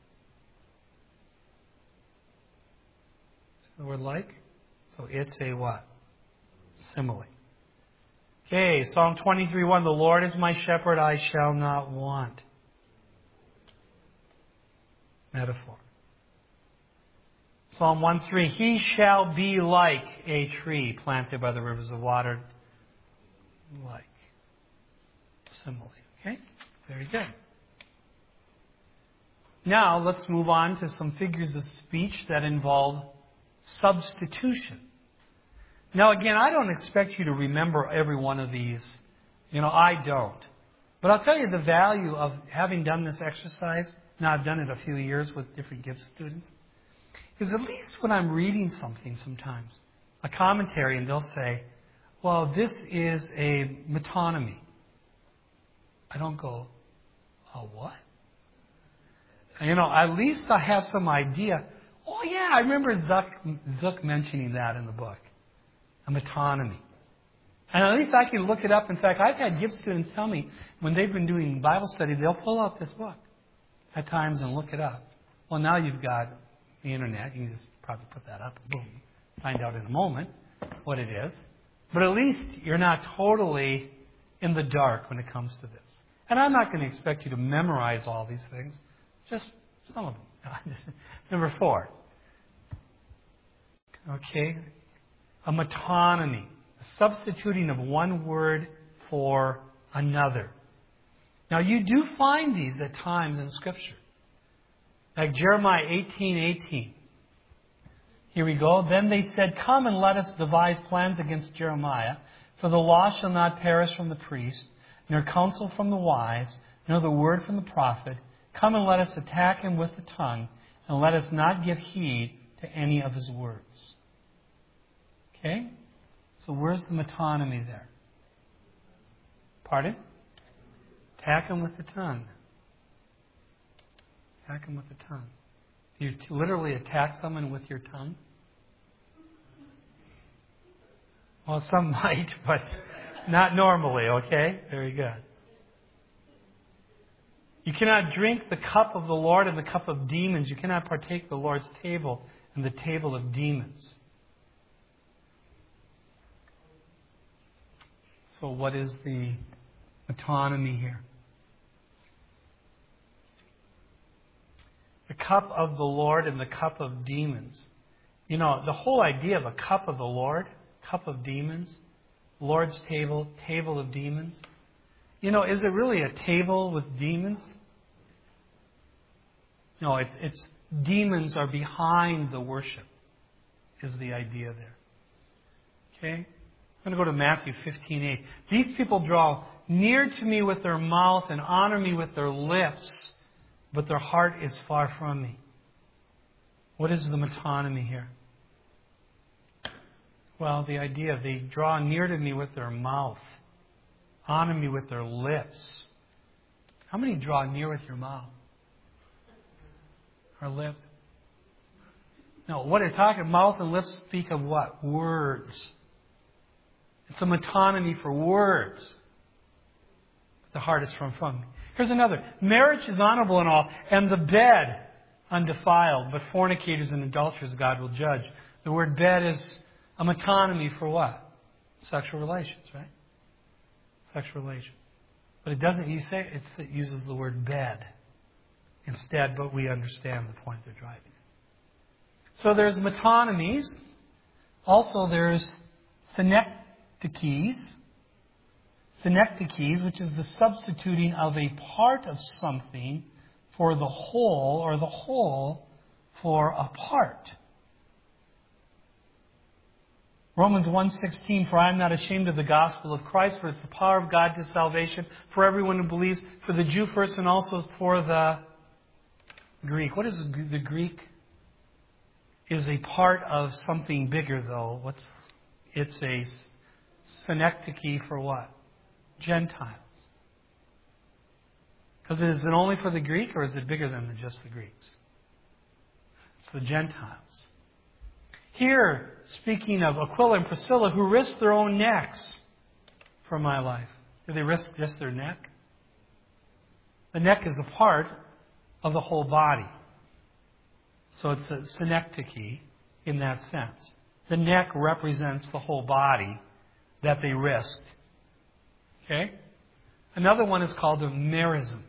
The word like? So it's a what? Simile. Okay, Psalm 23:1. The Lord is my shepherd, I shall not want. Metaphor. Psalm 1:3. He shall be like a tree planted by the rivers of water. Like. Simile. Okay? Very good. Now, let's move on to some figures of speech that involve substitution. Now, again, I don't expect you to remember every one of these. I don't. But I'll tell you the value of having done this exercise. Now, I've done it a few years with different gift students. Is at least when I'm reading something sometimes, a commentary, and they'll say, well, this is a metonymy. I don't go, oh, what? At least I have some idea. Oh, yeah, I remember Zuck mentioning that in the book. A metonymy. And at least I can look it up. In fact, I've had gift students tell me when they've been doing Bible study, they'll pull out this book at times and look it up. Well, now you've got the internet. You can just probably put that up and boom, find out in a moment what it is. But at least you're not totally in the dark when it comes to this. And I'm not going to expect you to memorize all these things, just some of them. Number 4. Okay, a metonymy, a substituting of one word for another. Now, you do find these at times in Scripture. Like Jeremiah 18:18. Here we go. Then they said, come and let us devise plans against Jeremiah, for the law shall not perish from the priest, nor counsel from the wise, nor the word from the prophet. Come and let us attack him with the tongue, and let us not give heed to any of his words. Okay? So where's the metonymy there? Pardon? Attack him with the tongue. Attack him with the tongue. Do you literally attack someone with your tongue? Well, some might, but not normally, okay? Very good. You cannot drink the cup of the Lord and the cup of demons. You cannot partake the Lord's table and the table of demons. So what is the metonymy here? The cup of the Lord and the cup of demons. The whole idea of a cup of the Lord, cup of demons, Lord's table, table of demons. Is it really a table with demons? No, it's demons are behind the worship, is the idea there. Okay? I'm going to go to Matthew 15:8. These people draw near to me with their mouth and honor me with their lips, but their heart is far from me. What is the metonymy here? Well, the idea, they draw near to me with their mouth, honor me with their lips. How many draw near with your mouth? Or lips? No, what they're talking, mouth and lips speak of what? Words. It's a metonymy for words. The heart is from. Here's another. Marriage is honorable and all, and the bed undefiled, but fornicators and adulterers God will judge. The word bed is a metonymy for what? Sexual relations, right? Sexual relations. But it doesn't use it uses the word bed instead, but we understand the point they're driving at. So there's metonymies. Also there's synecdoches. Synecdoches, which is the substituting of a part of something for the whole, or the whole for a part. Romans 1:16, for I am not ashamed of the gospel of Christ, for it's the power of God to salvation for everyone who believes, for the Jew first and also for the Greek. What is the Greek? Is a part of something bigger, though. It's a synecdoche for what? Gentiles. Because is it only for the Greek, or is it bigger than just the Greeks? It's the Gentiles. Here, speaking of Aquila and Priscilla, who risked their own necks for my life. Did they risk just their neck? The neck is a part of the whole body. So it's a synecdoche in that sense. The neck represents the whole body that they risked. Okay? Another one is called a merism.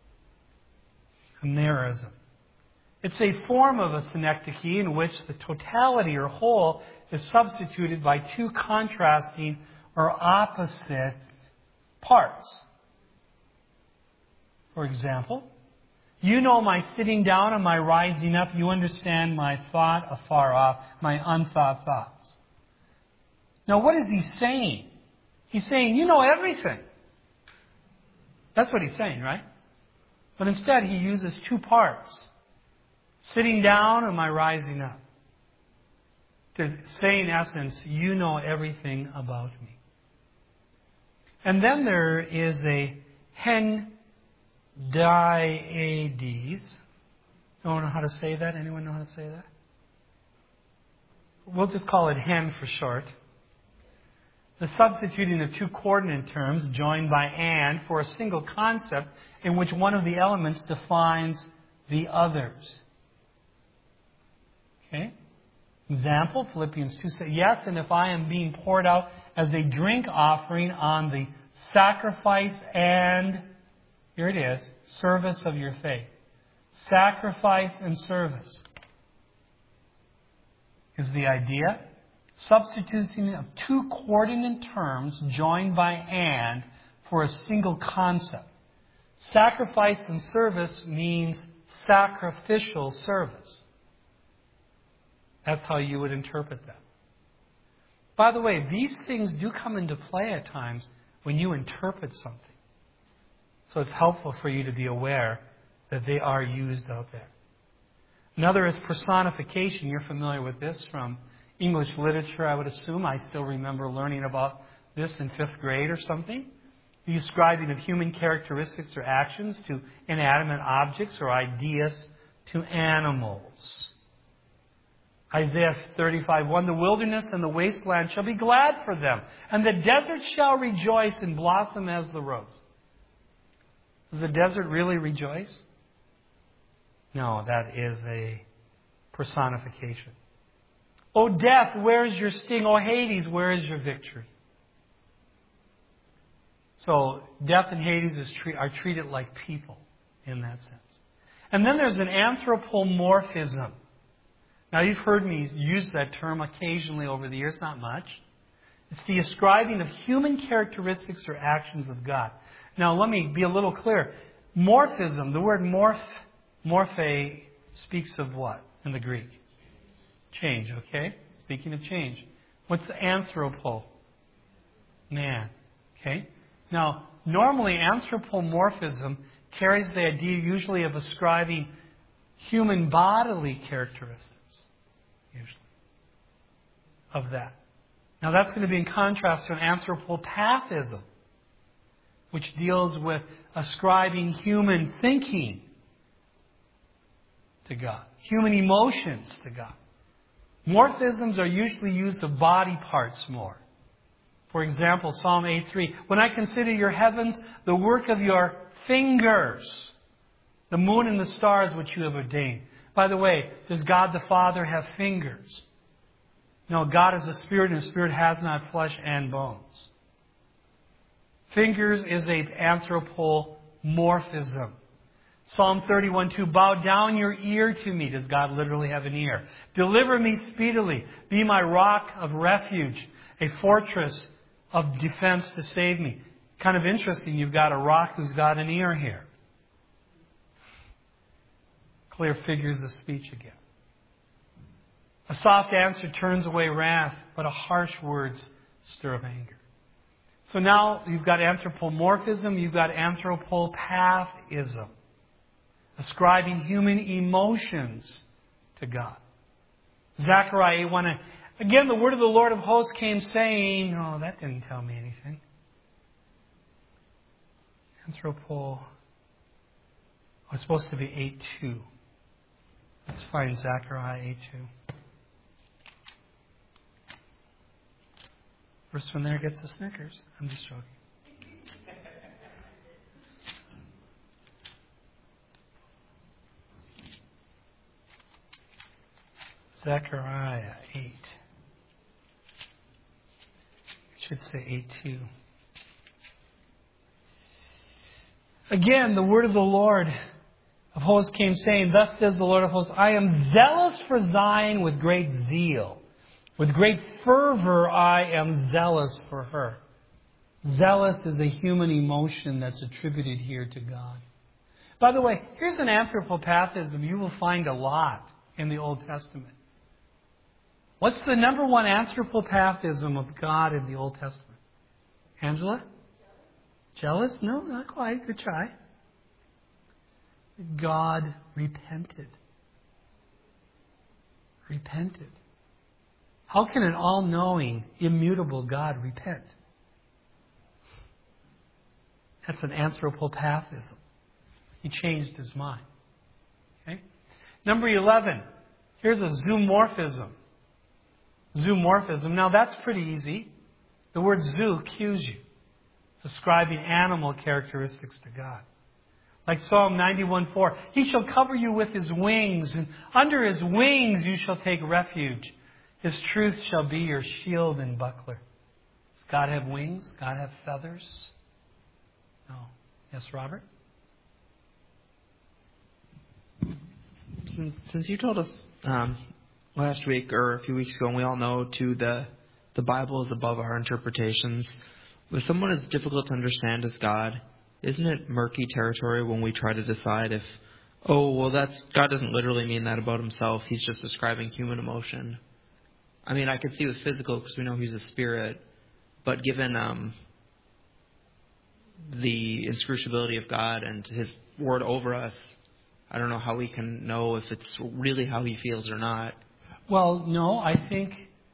A merism. It's a form of a synecdoche in which the totality or whole is substituted by two contrasting or opposite parts. For example, you know my sitting down and my rising up. You understand my thought afar off, my unthought thoughts. Now, what is he saying? He's saying, you know everything. That's what he's saying, right? But instead, he uses two parts. Sitting down and my rising up. To say, in essence, you know everything about me. And then there is a hendiades. Don't know how to say that? Anyone know how to say that? We'll just call it hen for short. The substituting of two coordinate terms joined by and for a single concept in which one of the elements defines the others. Okay? Example, Philippians 2 says, yes, and if I am being poured out as a drink offering on the sacrifice and, here it is, service of your faith. Sacrifice and service is the idea. Substituting of two coordinate terms joined by and for a single concept. Sacrifice and service means sacrificial service. That's how you would interpret that. By the way, these things do come into play at times when you interpret something. So it's helpful for you to be aware that they are used out there. Another is personification. You're familiar with this from English literature, I would assume. I still remember learning about this in 5th grade or something. The ascribing of human characteristics or actions to inanimate objects or ideas to animals. Isaiah 35:1, the wilderness and the wasteland shall be glad for them, and the desert shall rejoice and blossom as the rose. Does the desert really rejoice? No, that is a personification. O death, where is your sting? O Hades, where is your victory? So death and Hades are treated like people in that sense. And then there's an anthropomorphism. Now you've heard me use that term occasionally over the years, not much. It's the ascribing of human characteristics or actions of God. Now let me be a little clear. Morphism, the word morphe speaks of what in the Greek? Change, okay? Speaking of change. What's anthropo? Man, okay? Now, normally anthropomorphism carries the idea usually of ascribing human bodily characteristics, usually, of that. Now, that's going to be in contrast to an anthropopathism, which deals with ascribing human thinking to God, human emotions to God. Morphisms are usually used of body parts more. For example, Psalm 8:3, when I consider your heavens, the work of your fingers, the moon and the stars which you have ordained. By the way, does God the Father have fingers? No, God is a spirit, and a spirit has not flesh and bones. Fingers is an anthropomorphism. Psalm 31:2, bow down your ear to me. Does God literally have an ear? Deliver me speedily. Be my rock of refuge, a fortress of defense to save me. Kind of interesting, you've got a rock who's got an ear here. Clear figures of speech again. A soft answer turns away wrath, but a harsh words stir up anger. So now you've got anthropomorphism, you've got anthropopathism, ascribing human emotions to God. Zechariah 8:1. Again, the word of the Lord of hosts came saying, oh, that didn't tell me anything. It's supposed to be 8:2. Let's find Zechariah 8:2. First one there gets the Snickers. I'm just joking. Zechariah 8. It should say 8:2. Again, the word of the Lord of hosts came saying, thus says the Lord of hosts, I am zealous for Zion with great zeal. With great fervor I am zealous for her. Zealous is a human emotion that's attributed here to God. By the way, here's an anthropopathism you will find a lot in the Old Testament. What's the number one anthropopathism of God in the Old Testament? Angela? Jealous? No, not quite. Good try. God repented. Repented. How can an all-knowing, immutable God repent? That's an anthropopathism. He changed his mind. Okay? Number 11. Here's a zoomorphism. Zoomorphism. Now that's pretty easy. The word zoo cues you. It's ascribing animal characteristics to God. Like Psalm 91:4. He shall cover you with his wings, and under his wings you shall take refuge. His truth shall be your shield and buckler. Does God have wings? God have feathers? No. Yes, Robert? Since you told us last week or a few weeks ago, and we all know too, the Bible is above our interpretations. With someone as difficult to understand as God, isn't it murky territory when we try to decide if, God doesn't literally mean that about himself. He's just describing human emotion. I mean, I could see with physical because we know he's a spirit, but given the inscrutability of God and his word over us, I don't know how we can know if it's really how he feels or not. Well, no, I think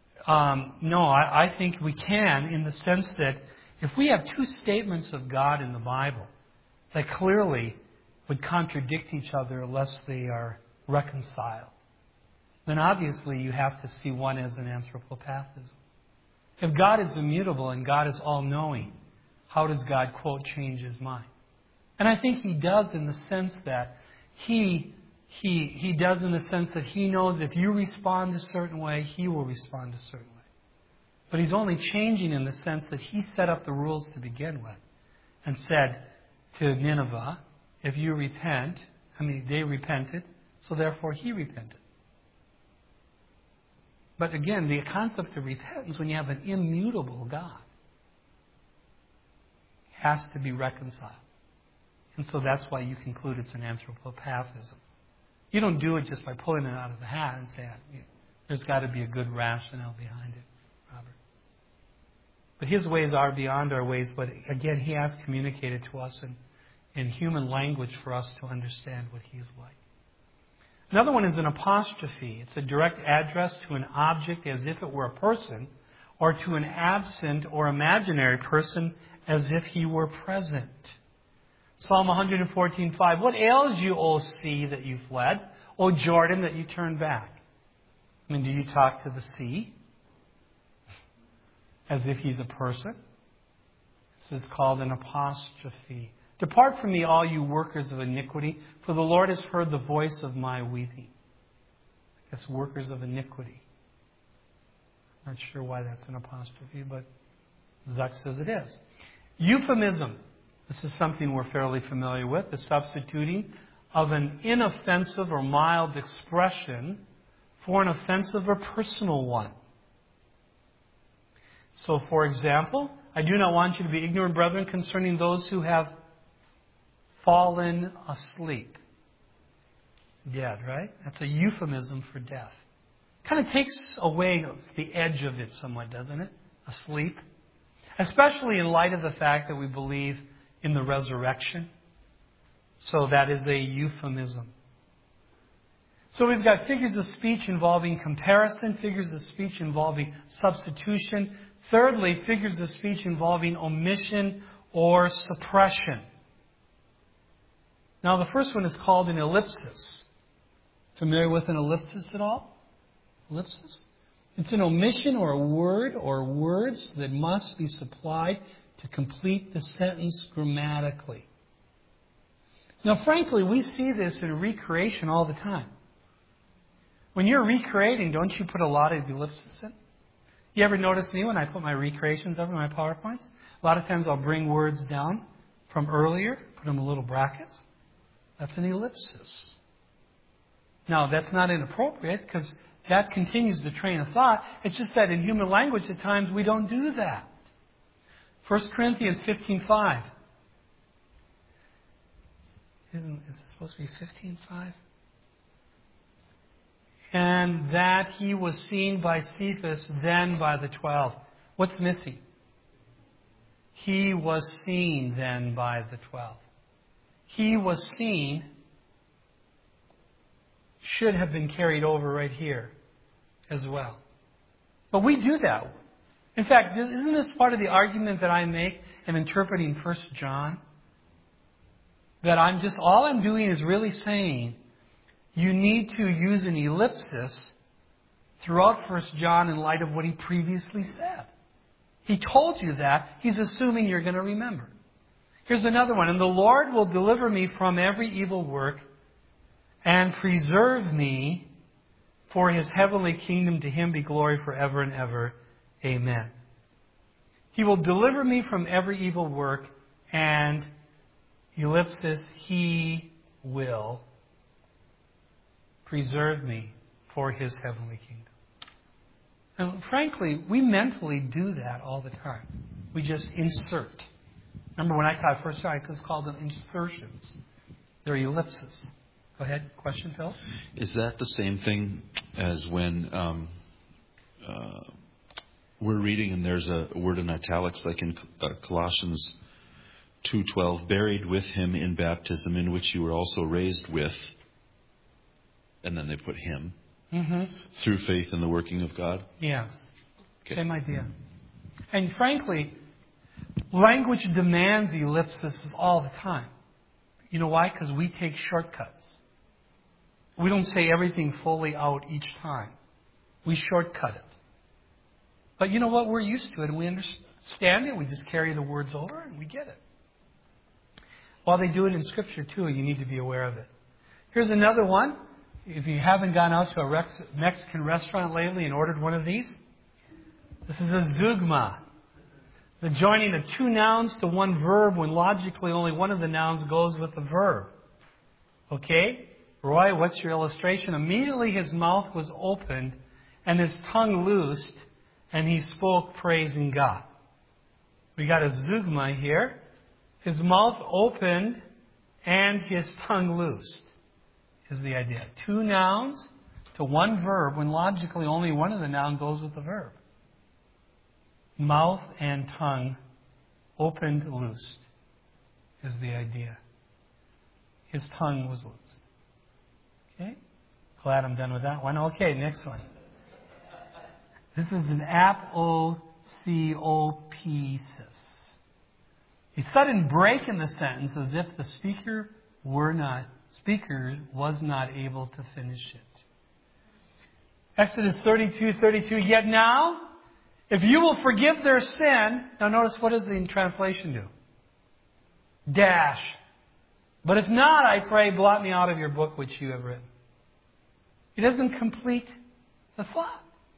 I think we can, in the sense that if we have two statements of God in the Bible that clearly would contradict each other unless they are reconciled, then obviously you have to see one as an anthropopathism. If God is immutable and God is all-knowing, how does God, quote, change his mind? And I think he does in the sense that he knows if you respond a certain way, he will respond a certain way. But he's only changing in the sense that he set up the rules to begin with and said to Nineveh, if you repent, they repented, so therefore he repented. But again, the concept of repentance, when you have an immutable God, has to be reconciled. And so that's why you conclude it's an anthropopathism. You don't do it just by pulling it out of the hat and saying, there's got to be a good rationale behind it, Robert. But his ways are beyond our ways, but again, he has communicated to us in human language for us to understand what he is like. Another one is an apostrophe. It's a direct address to an object as if it were a person, or to an absent or imaginary person as if he were present. Psalm 114:5. What ails you, O sea, that you fled? O Jordan, that you turned back? I mean, do you talk to the sea as if he's a person? This is called an apostrophe. Depart from me, all you workers of iniquity, for the Lord has heard the voice of my weeping. I guess workers of iniquity. Not sure why that's an apostrophe, but Zuck says it is. Euphemism. This is something we're fairly familiar with. The substituting of an inoffensive or mild expression for an offensive or personal one. So, for example, I do not want you to be ignorant, brethren, concerning those who have fallen asleep. Dead, right? That's a euphemism for death. Kind of takes away the edge of it somewhat, doesn't it? Asleep. Especially in light of the fact that we believe in the resurrection. So that is a euphemism. So we've got figures of speech involving comparison, figures of speech involving substitution. Thirdly, figures of speech involving omission or suppression. Now the first one is called an ellipsis. Familiar with an ellipsis at all? Ellipsis? It's an omission or a word or words that must be supplied to complete the sentence grammatically. Now, frankly, we see this in recreation all the time. When you're recreating, don't you put a lot of ellipses in? You ever notice me when I put my recreations up in my PowerPoints? A lot of times I'll bring words down from earlier, put them in little brackets. That's an ellipsis. Now, that's not inappropriate because that continues the train of thought. It's just that in human language at times we don't do that. 1 Corinthians 15:5. Is it supposed to be 15:5? And that he was seen by Cephas, then by the 12. What's missing? He was seen then by the 12. He was seen should have been carried over right here as well. But we do that. In fact, isn't this part of the argument that I make in interpreting 1 John? That all I'm doing is really saying you need to use an ellipsis throughout 1 John in light of what he previously said. He told you that. He's assuming you're going to remember. Here's another one. And the Lord will deliver me from every evil work and preserve me for his heavenly kingdom. To him be glory forever and ever. Amen. He will deliver me from every evil work and, ellipsis, he will preserve me for his heavenly kingdom. And frankly, we mentally do that all the time. We just insert. Remember when I taught first year, I just called them insertions. They're ellipses. Go ahead. Question, Phil? Is that the same thing as when we're reading and there's a word in italics like in Colossians 2:12, buried with him in baptism, in which you were also raised with, and then they put him, through faith in the working of God? Yes. Okay. Same idea. And frankly, language demands ellipses all the time. You know why? Because we take shortcuts. We don't say everything fully out each time. We shortcut it. But you know what? We're used to it and we understand it. We just carry the words over and we get it. While they do it in Scripture too, you need to be aware of it. Here's another one. If you haven't gone out to a Mexican restaurant lately and ordered one of these, this is a zeugma. The joining of two nouns to one verb when logically only one of the nouns goes with the verb. Okay? Roy, what's your illustration? Immediately his mouth was opened and his tongue loosed and he spoke praising God. We got a zeugma here. His mouth opened and his tongue loosed is the idea. Two nouns to one verb when logically only one of the nouns goes with the verb. Mouth and tongue opened, loosed is the idea. His tongue was loosed. Okay? Glad I'm done with that one. Okay, next one. This is an aposiopesis. A sudden break in the sentence as if the speaker was not able to finish it. Exodus 32:32. Yet now, if you will forgive their sin, now notice what does the translation do? Dash. But if not, I pray, blot me out of your book which you have written. He doesn't complete the thought.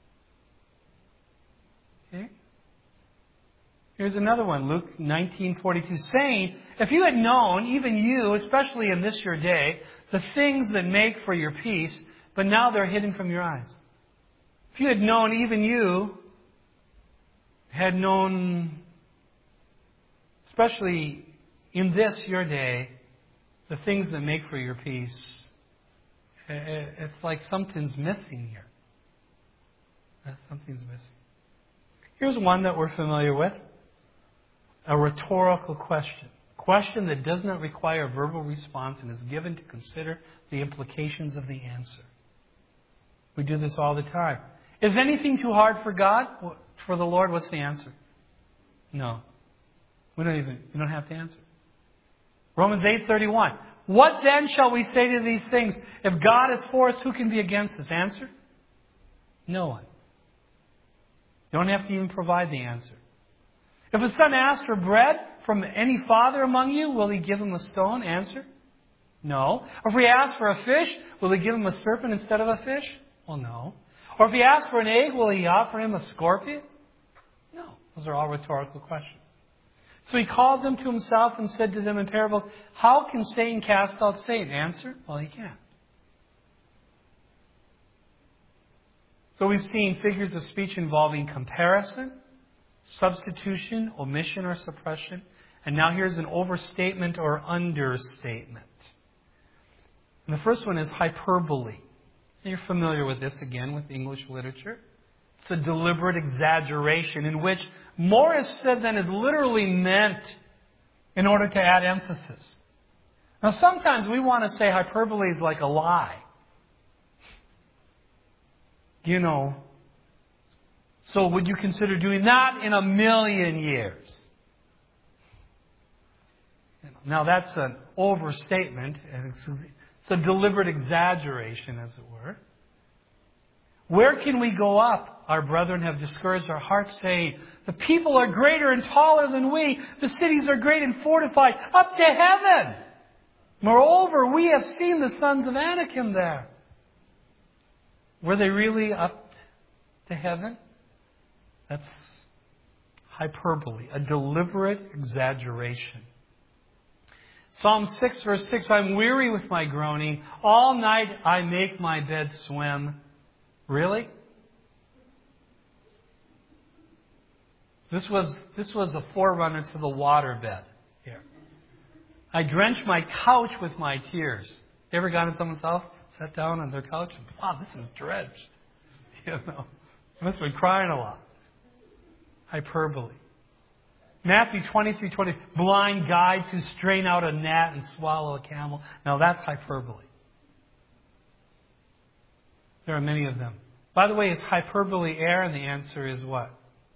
Okay? Here's another one, Luke 19:42, saying, if you had known, even you, especially in this your day, the things that make for your peace, but now they're hidden from your eyes. If you had known, even you had known, especially in this your day, the things that make for your peace, it's like something's missing here. Something's missing. Here's one that we're familiar with. A rhetorical question. A question that does not require a verbal response and is given to consider the implications of the answer. We do this all the time. Is anything too hard for God? For the Lord, what's the answer? No. You don't have to answer. Romans 8:31. What then shall we say to these things? If God is for us, who can be against us? Answer? No one. You don't have to even provide the answer. If a son asks for bread from any father among you, will he give him a stone? Answer? No. Or if we ask for a fish, will he give him a serpent instead of a fish? Well, no. Or if he asks for an egg, will he offer him a scorpion? No. Those are all rhetorical questions. So he called them to himself and said to them in parables, how can Satan cast out Satan? Answer? Well, he can't. So we've seen figures of speech involving comparison, substitution, omission, or suppression. And now here's an overstatement or understatement. And the first one is hyperbole. And you're familiar with this again with English literature. It's a deliberate exaggeration in which more is said than is literally meant in order to add emphasis. Now sometimes we want to say hyperbole is like a lie. You know. So would you consider doing that in a million years? Now that's an overstatement. It's a deliberate exaggeration, as it were. Where can we go up? Our brethren have discouraged our hearts, saying, the people are greater and taller than we. The cities are great and fortified, up to heaven. Moreover, we have seen the sons of Anakim there. Were they really up to heaven? That's hyperbole, a deliberate exaggeration. Psalm 6, verse 6, I'm weary with my groaning. All night I make my bed swim. Really? This was a forerunner to the waterbed here. I drench my couch with my tears. You ever gone to someone's house, sat down on their couch, and wow, this is drenched. You know, I must have been crying a lot. Hyperbole. Matthew 23:20, blind guides who strain out a gnat and swallow a camel. Now that's hyperbole. There are many of them. By the way, is hyperbole air? And the answer is what?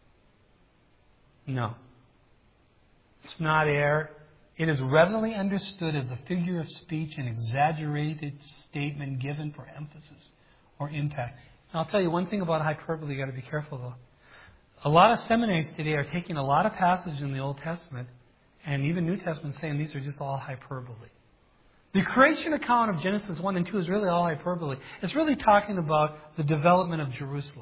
No. It's not air. It is readily understood as a figure of speech, an exaggerated statement given for emphasis or impact. Now, I'll tell you one thing about hyperbole. You've got to be careful, though. A lot of seminaries today are taking a lot of passages in the Old Testament and even New Testament saying these are just all hyperbole. The creation account of Genesis 1 and 2 is really all hyperbole. It's really talking about the development of Jerusalem.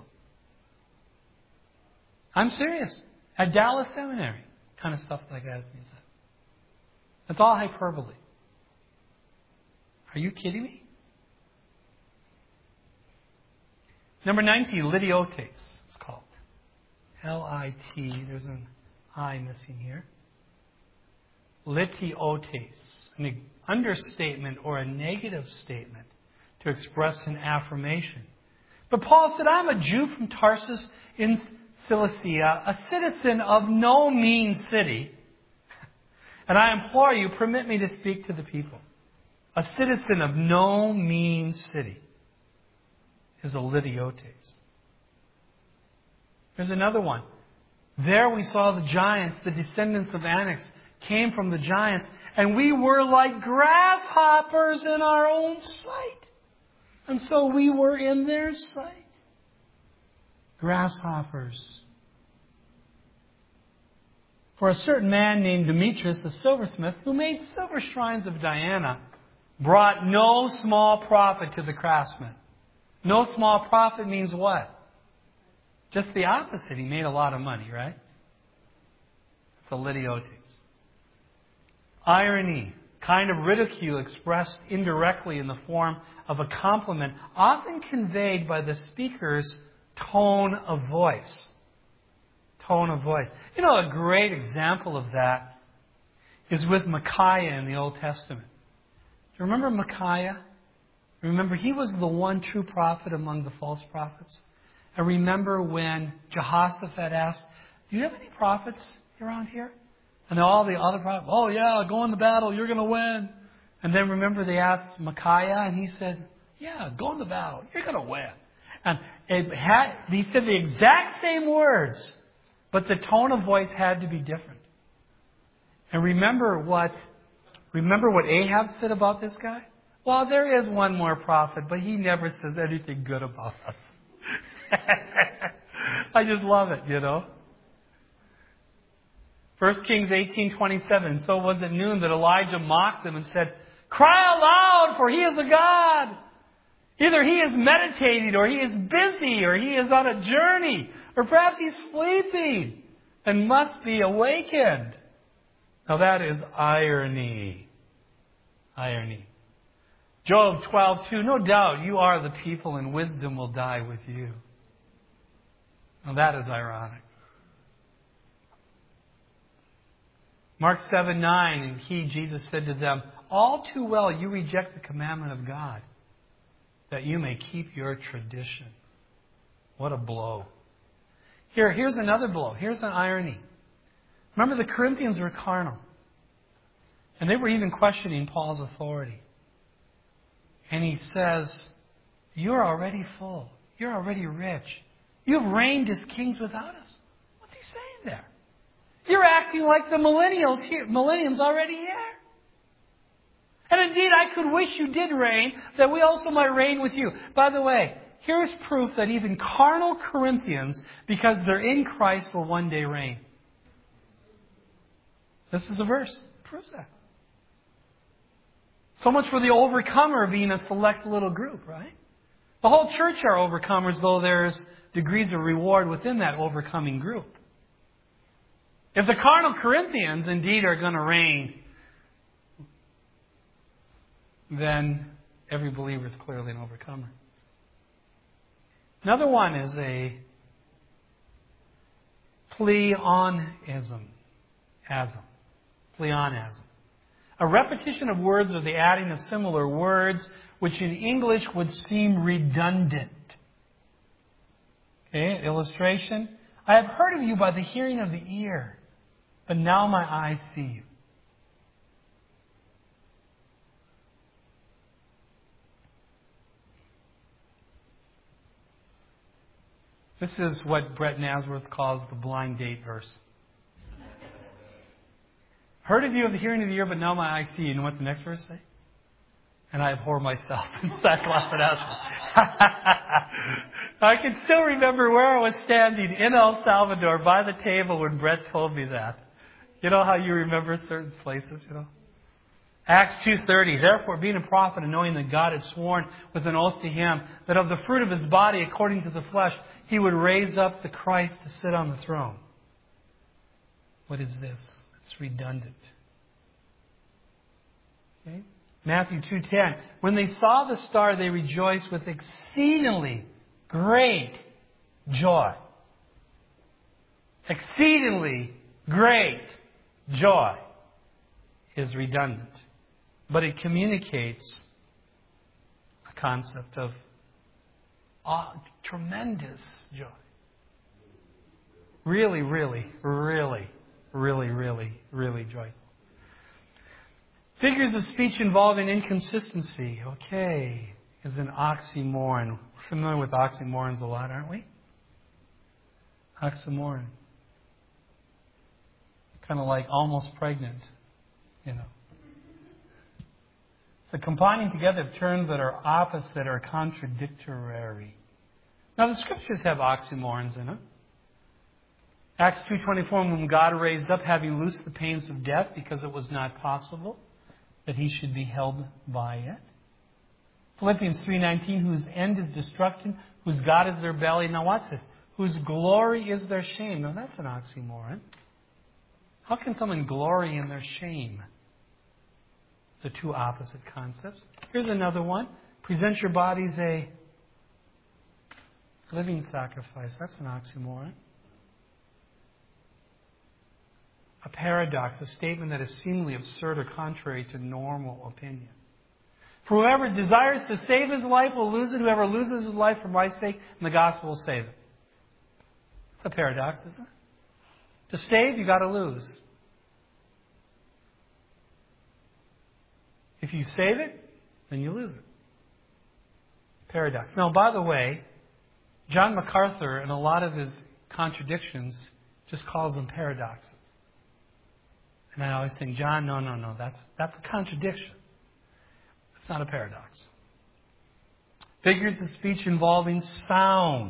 I'm serious. At Dallas Seminary, kind of stuff like that. It's all hyperbole. Are you kidding me? Number 19, litiotes, it's called. L-I-T, there's an I missing here. Litiotes, an understatement or a negative statement to express an affirmation. But Paul said, I'm a Jew from Tarsus in Cilicia, a citizen of no mean city, and I implore you, permit me to speak to the people. A citizen of no mean city is a litiotes. There's another one. There we saw the giants, the descendants of Anak, came from the giants, and we were like grasshoppers in our own sight. And so we were in their sight. grasshoppers. For a certain man named Demetrius, a silversmith, who made silver shrines of Diana, brought no small profit to the craftsmen. No small profit means what? Just the opposite. He made a lot of money, right? It's a lidiotes. Irony, kind of ridicule expressed indirectly in the form of a compliment, often conveyed by the speaker's tone of voice. Tone of voice. You know, a great example of that is with Micaiah in the Old Testament. Do you remember Micaiah? Remember, he was the one true prophet among the false prophets. And remember when Jehoshaphat asked, do you have any prophets around here? And all the other prophets, oh yeah, go in the battle, you're going to win. And then remember they asked Micaiah, and he said, yeah, go in the battle, you're going to win. And he said the exact same words, but the tone of voice had to be different. And remember what Ahab said about this guy? Well, there is one more prophet, but he never says anything good about us. I just love it, you know. 1 Kings 18:27. So it was at noon that Elijah mocked them and said, cry aloud, for he is a God. Either he is meditating, or he is busy, or he is on a journey, or perhaps he's sleeping and must be awakened. Now that is irony. Irony. Job 12:2. No doubt you are the people, and wisdom will die with you. Now that is ironic. Mark 7:9. And he, Jesus, said to them, all too well you reject the commandment of God, that you may keep your tradition. What a blow. Here's another blow. Here's an irony. Remember, the Corinthians were carnal. And they were even questioning Paul's authority. And he says, you're already full. You're already rich. You've reigned as kings without us. What's he saying there? You're acting like the millennium's already here. And indeed, I could wish you did reign, that we also might reign with you. By the way, here's proof that even carnal Corinthians, because they're in Christ, will one day reign. This is the verse. It proves that. So much for the overcomer being a select little group, right? The whole church are overcomers, though there's degrees of reward within that overcoming group. If the carnal Corinthians indeed are going to reign, then every believer is clearly an overcomer. Another one is a pleonasm. Pleonasm. A repetition of words or the adding of similar words, which in English would seem redundant. Okay, illustration. I have heard of you by the hearing of the ear, but now my eyes see you. This is what Brett Nasworth calls the blind date verse. Heard of you of the hearing of the ear, but now my eyes see you. You know what the next verse says? And I abhor myself in sackcloth and ashes. I can still remember where I was standing in El Salvador by the table when Brett told me that. You know how you remember certain places, you know? Acts 2:30. Therefore, being a prophet and knowing that God had sworn with an oath to him that of the fruit of his body, according to the flesh, he would raise up the Christ to sit on the throne. What is this? It's redundant. Okay? Matthew 2:10. When they saw the star, they rejoiced with exceedingly great joy. Exceedingly great joy is redundant. But it communicates a concept of tremendous joy. Really, really, really, really, really, really joyful. Figures of speech involving inconsistency. Okay, is an oxymoron. We're familiar with oxymorons a lot, aren't we? Oxymoron. Kind of like almost pregnant, you know. It's a combining together of terms that are opposite or contradictory. Now, the Scriptures have oxymorons in them. Acts 2:24, whom God raised up, having loosed the pains of death, because it was not possible that he should be held by it. Philippians 3:19, whose end is destruction, whose God is their belly. Now watch this. Whose glory is their shame. Now that's an oxymoron. How can someone glory in their shame? Those are two opposite concepts. Here's another one. Present your bodies a living sacrifice. That's an oxymoron. A paradox, a statement that is seemingly absurd or contrary to normal opinion. For whoever desires to save his life will lose it. Whoever loses his life for my sake and the gospel will save it. It's a paradox, isn't it? To save, you got to lose. If you save it, then you lose it. Paradox. Now, by the way, John MacArthur, in a lot of his contradictions, just calls them paradoxes. And I always think, John, no, that's a contradiction. It's not a paradox. Figures of speech involving sound.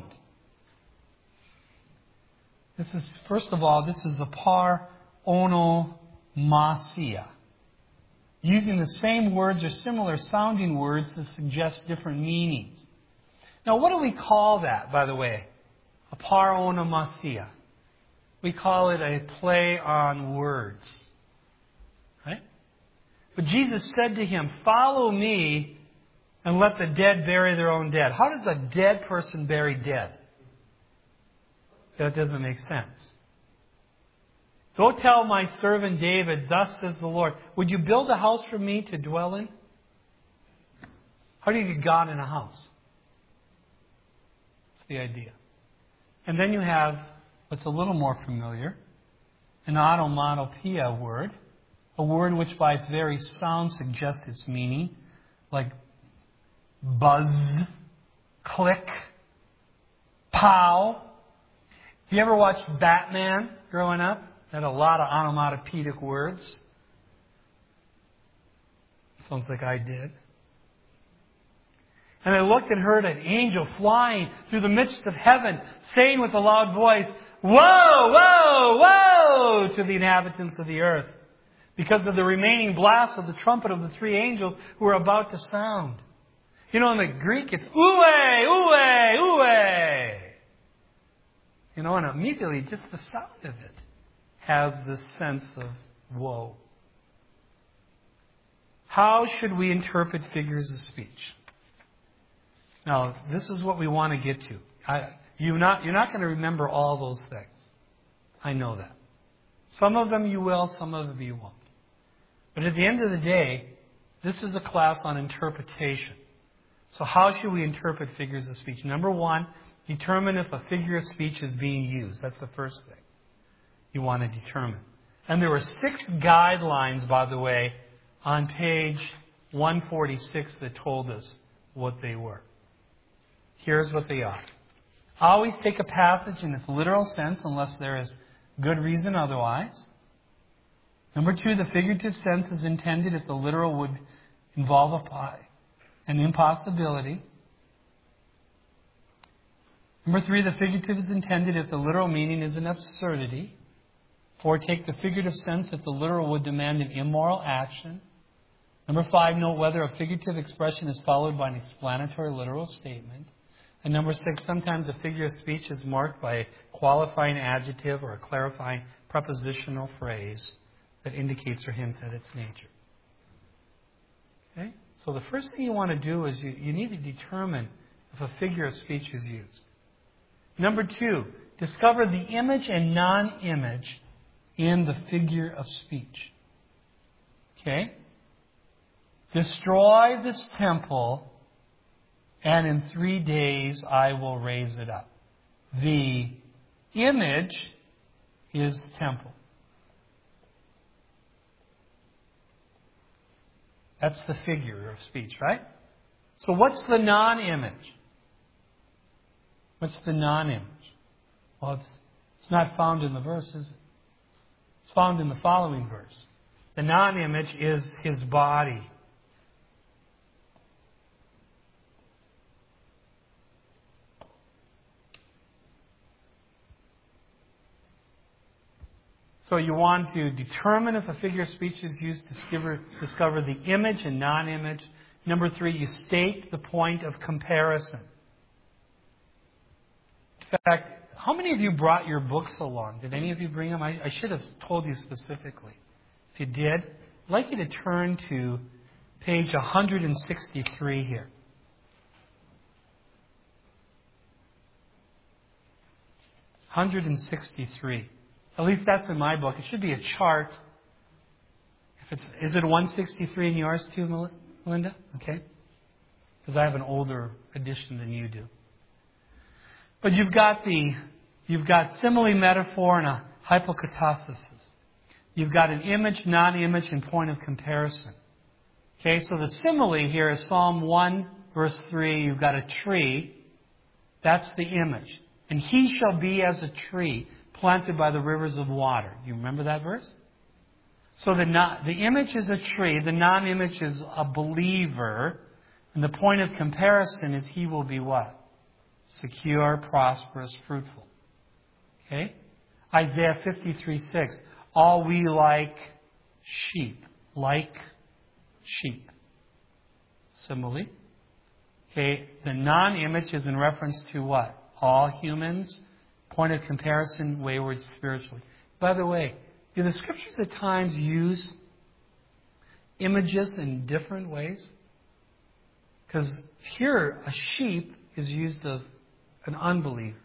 This is, first of all, this is a par onomasia. Using the same words or similar sounding words to suggest different meanings. Now, what do we call that, by the way? A par onomasia. We call it a play on words. Right? But Jesus said to him, follow me and let the dead bury their own dead. How does a dead person bury dead? That doesn't make sense. Go tell my servant David, thus says the Lord, would you build a house for me to dwell in? How do you get God in a house? That's the idea. And then you have what's a little more familiar, an onomatopoeia word, a word which by its very sound suggests its meaning, like buzz, click, pow. Have you ever watched Batman growing up? Had a lot of onomatopoeic words. Sounds like I did. And I looked and heard an angel flying through the midst of heaven, saying with a loud voice, woe, woe, woe to the inhabitants of the earth, because of the remaining blast of the trumpet of the three angels who are about to sound. You know, in the Greek, it's oué, oué, oué. You know, and immediately just the sound of it has this sense of woe. How should we interpret figures of speech? Now, this is what we want to get to. You're not going to remember all those things. I know that. Some of them you will, some of them you won't. But at the end of the day, this is a class on interpretation. So how should we interpret figures of speech? Number one, determine if a figure of speech is being used. That's the first thing you want to determine. And there were 6 guidelines, by the way, on page 146 that told us what they were. Here's what they are. Always take a passage in its literal sense unless there is good reason otherwise. Number 2, the figurative sense is intended if the literal would involve an impossibility. Number 3, the figurative is intended if the literal meaning is an absurdity. 4, take the figurative sense if the literal would demand an immoral action. Number 5, note whether a figurative expression is followed by an explanatory literal statement. And number 6, sometimes a figure of speech is marked by a qualifying adjective or a clarifying prepositional phrase that indicates or hints at its nature. Okay? So the first thing you want to do is you need to determine if a figure of speech is used. Number 2, discover the image and non-image in the figure of speech. Okay? Destroy this temple, and in 3 days I will raise it up. The image is the temple. That's the figure of speech, right? So what's the non-image? What's the non-image? Well, it's not found in the verse, is it? It's found in the following verse. The non-image is his body. So you want to determine if a figure of speech is used to discover the image and non-image. Number 3, you state the point of comparison. In fact, how many of you brought your books along? Did any of you bring them? I should have told you specifically. If you did, I'd like you to turn to page 163 here. (163). At least that's in my book. It should be a chart. Is it 163 in yours too, Melinda? Okay. Because I have an older edition than you do. But you've got simile, metaphor, and a hypokatastasis. You've got an image, non-image, and point of comparison. Okay, so the simile here is Psalm 1, verse 3. You've got a tree. That's the image. And he shall be as a tree planted by the rivers of water. Do you remember that verse? So the image is a tree. The non-image is a believer. And the point of comparison is he will be what? Secure, prosperous, fruitful. Okay? Isaiah 53:6. All we like sheep. Like sheep. Simile. Okay, the non-image is in reference to what? All humans. Point of comparison, wayward spiritually. By the way, do the Scriptures at times use images in different ways? Because here, a sheep is used of an unbeliever.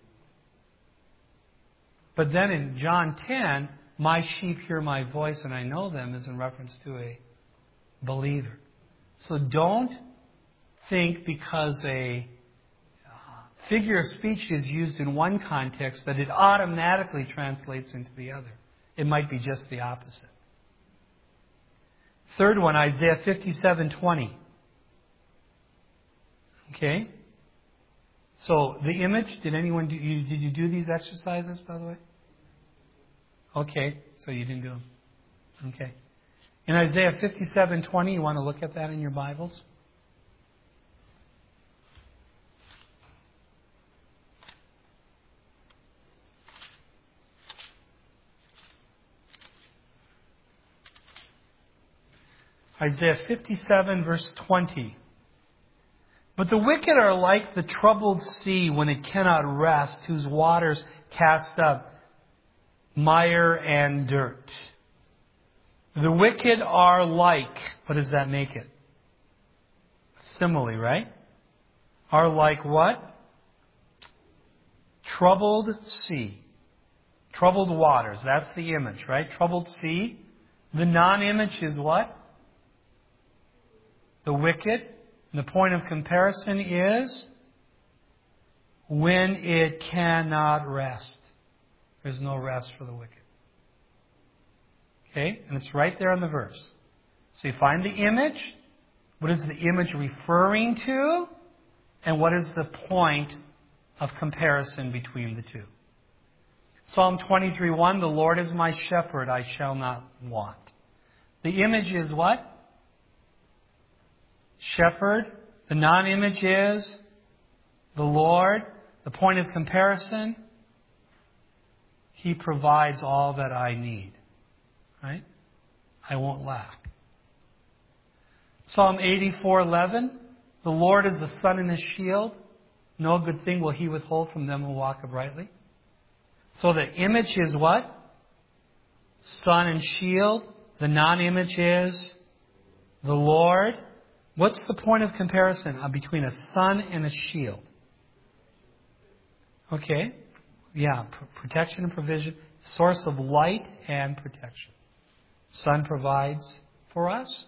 But then in John 10, my sheep hear my voice and I know them is in reference to a believer. So don't think because a figure of speech is used in one context that it automatically translates into the other. It might be just the opposite. Third one, Isaiah 57:20. Okay? So the image, did you do these exercises, by the way? Okay, so you didn't do them. Okay. In Isaiah 57:20, you want to look at that in your Bibles? Isaiah 57, verse 20. But the wicked are like the troubled sea when it cannot rest, whose waters cast up mire and dirt. The wicked are like, what does that make it? Simile, right? Are like what? Troubled sea. Troubled waters. That's the image, right? Troubled sea. The non-image is what? The wicked. And the point of comparison is when it cannot rest. There's no rest for the wicked. Okay? And it's right there in the verse. So you find the image. What is the image referring to? And what is the point of comparison between the two? Psalm 23:1, the Lord is my shepherd, I shall not want. The image is what? Shepherd. The non-image is the Lord. The point of comparison, He provides all that I need. Right? I won't lack. Psalm 84:11, the Lord is the sun and the shield. No good thing will He withhold from them who walk uprightly. So the image is what? Sun and shield. The non-image is the Lord. What's the point of comparison between a sun and a shield? Okay. Yeah, protection and provision. Source of light and protection. Sun provides for us.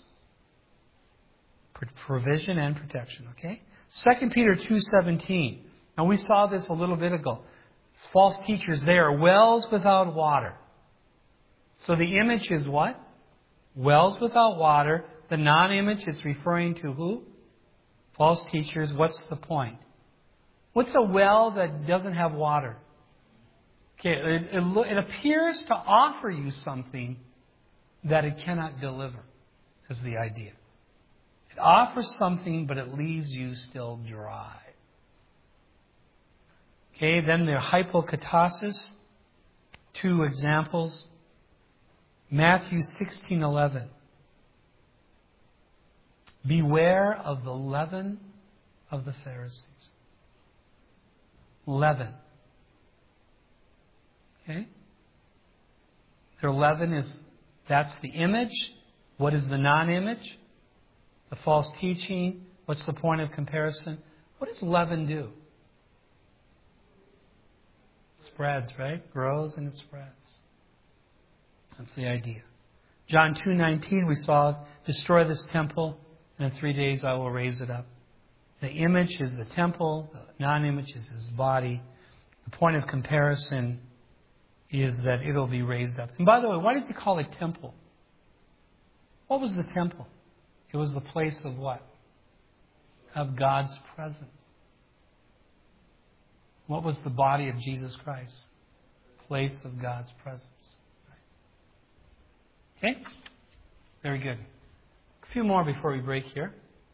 Provision and protection. Okay. 2 Peter 2:17. Now we saw this a little bit ago. False teachers, they are wells without water. So the image is what? Wells without water. The non-image is referring to who? False teachers. What's the point? What's a well that doesn't have water? Okay, it appears to offer you something that it cannot deliver, is the idea. It offers something, but it leaves you still dry. Okay, then the hypokatasis. 2 examples. Matthew 16:11. Beware of the leaven of the Pharisees. Leaven. Okay? Their leaven that's the image. What is the non-image? The false teaching. What's the point of comparison? What does leaven do? It spreads, right? Grows and it spreads. That's the idea. John 2:19, we saw, destroy this temple, and in 3 days I will raise it up. The image is the temple, the non-image is his body. The point of comparison is that it'll be raised up. And by the way, why did he call it temple? What was the temple? It was the place of what? Of God's presence. What was the body of Jesus Christ? Place of God's presence. Okay? Very good. A few more before we break here.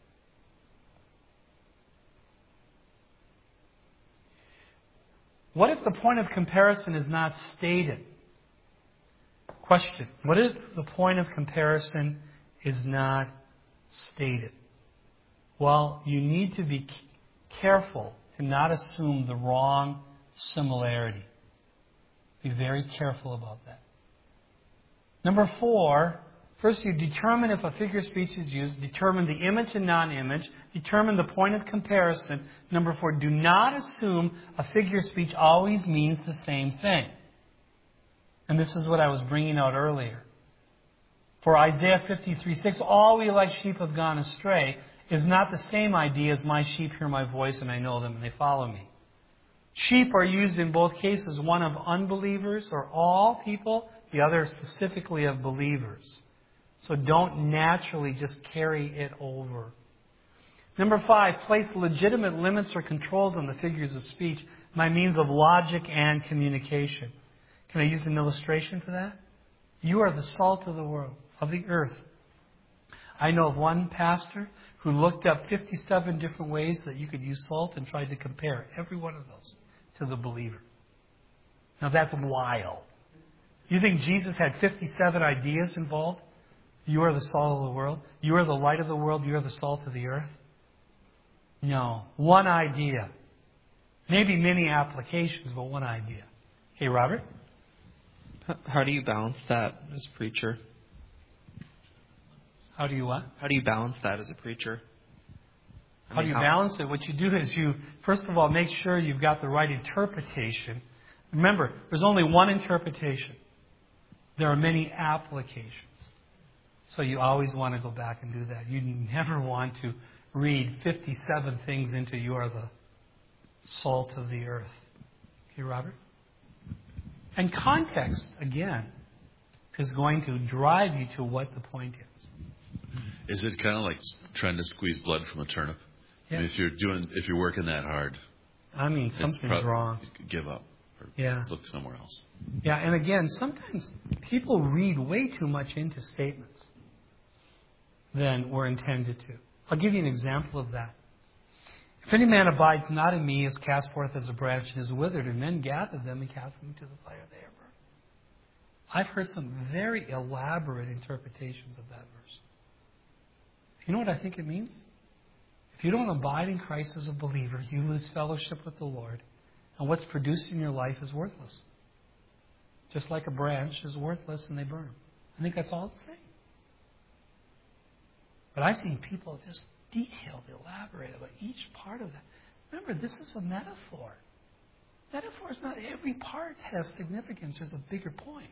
What if the point of comparison is not stated? Question. What if the point of comparison is not stated? Well, you need to be careful to not assume the wrong similarity. Be very careful about that. Number 4, first you determine if a figure of speech is used, determine the image and non-image, determine the point of comparison. Number 4, do not assume a figure of speech always means the same thing. And this is what I was bringing out earlier. For Isaiah 53:6, all we like sheep have gone astray, is not the same idea as my sheep hear my voice and I know them and they follow me. Sheep are used in both cases, one of unbelievers or all people, the other specifically of believers. So don't naturally just carry it over. Number 5, place legitimate limits or controls on the figures of speech by means of logic and communication. Can I use an illustration for that? You are the salt of the world, of the earth. I know of one pastor who looked up 57 different ways that you could use salt and tried to compare every one of those to the believer. Now that's wild. You think Jesus had 57 ideas involved? You are the salt of the world. You are the light of the world. You are the salt of the earth. No. One idea. Maybe many applications, but one idea. Okay, Robert? How do you balance that as a preacher? How do you what? How do you balance that as a preacher? How do you balance it? What you do is you, first of all, make sure you've got the right interpretation. Remember, there's only one interpretation. There are many applications. So you always want to go back and do that. You never want to read 57 things into you are the salt of the earth. Okay, Robert? And context, again, is going to drive you to what the point is. Is it kind of like trying to squeeze blood from a turnip? Yeah. I mean, if you're working that hard, something's wrong. Give up or look somewhere else. Yeah, and again, sometimes people read way too much into statements than were intended to. I'll give you an example of that. If any man abides not in me, is cast forth as a branch and is withered, and men gather them and cast them into the fire they are burned. I've heard some very elaborate interpretations of that verse. You know what I think it means? If you don't abide in Christ as a believer, you lose fellowship with the Lord, and what's produced in your life is worthless. Just like a branch is worthless and they burn. I think that's all it's saying. But I've seen people just detailed, elaborate about each part of that. Remember, this is a metaphor. Metaphor is not every part has significance. There's a bigger point.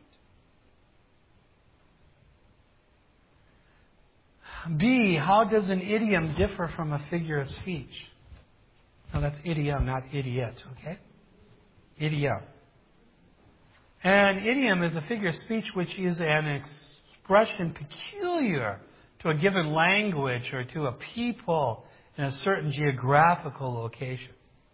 B, how does an idiom differ from a figure of speech? Now that's idiom, not idiot, okay? Idiom. An idiom is a figure of speech which is an expression peculiar to a given language or to a people in a certain geographical location.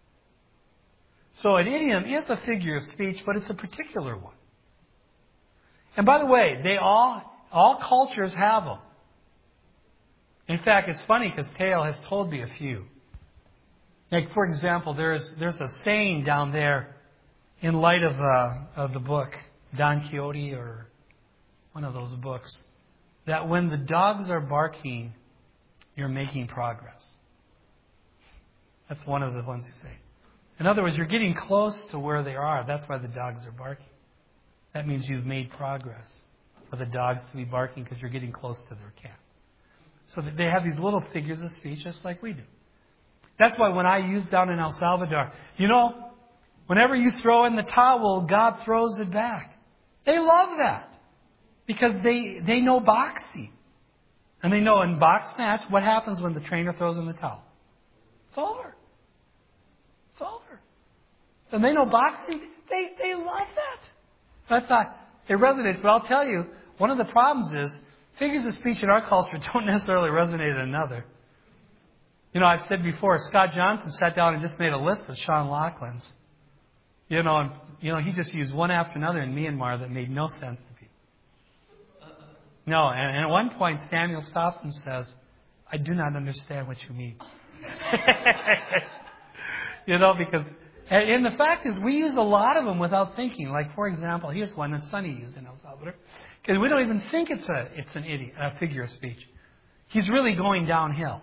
So an idiom is a figure of speech, but it's a particular one. And by the way, all cultures have them. In fact, it's funny because Tale has told me a few. Like, for example, there's a saying down there in light of the book Don Quixote or one of those books, that when the dogs are barking, you're making progress. That's one of the ones you say. In other words, you're getting close to where they are. That's why the dogs are barking. That means you've made progress for the dogs to be barking because you're getting close to their camp. So that they have these little figures of speech just like we do. That's why when I use down in El Salvador, whenever you throw in the towel, God throws it back. They love that because they know boxing. And they know in box match what happens when the trainer throws in the towel. It's over. It's over. And they know boxing. They love that. I thought, it resonates. But I'll tell you, one of the problems is figures of speech in our culture don't necessarily resonate in another. I've said before, Scott Johnson sat down and just made a list of Sean Laughlin's. He just used one after another in Myanmar that made no sense to people. No, and at one point Samuel stops and says, I do not understand what you mean. Because, and the fact is we use a lot of them without thinking. Like, for example, here's one that Sonny used in El Salvador. Because we don't even think it's an idiom, a figure of speech. He's really going downhill.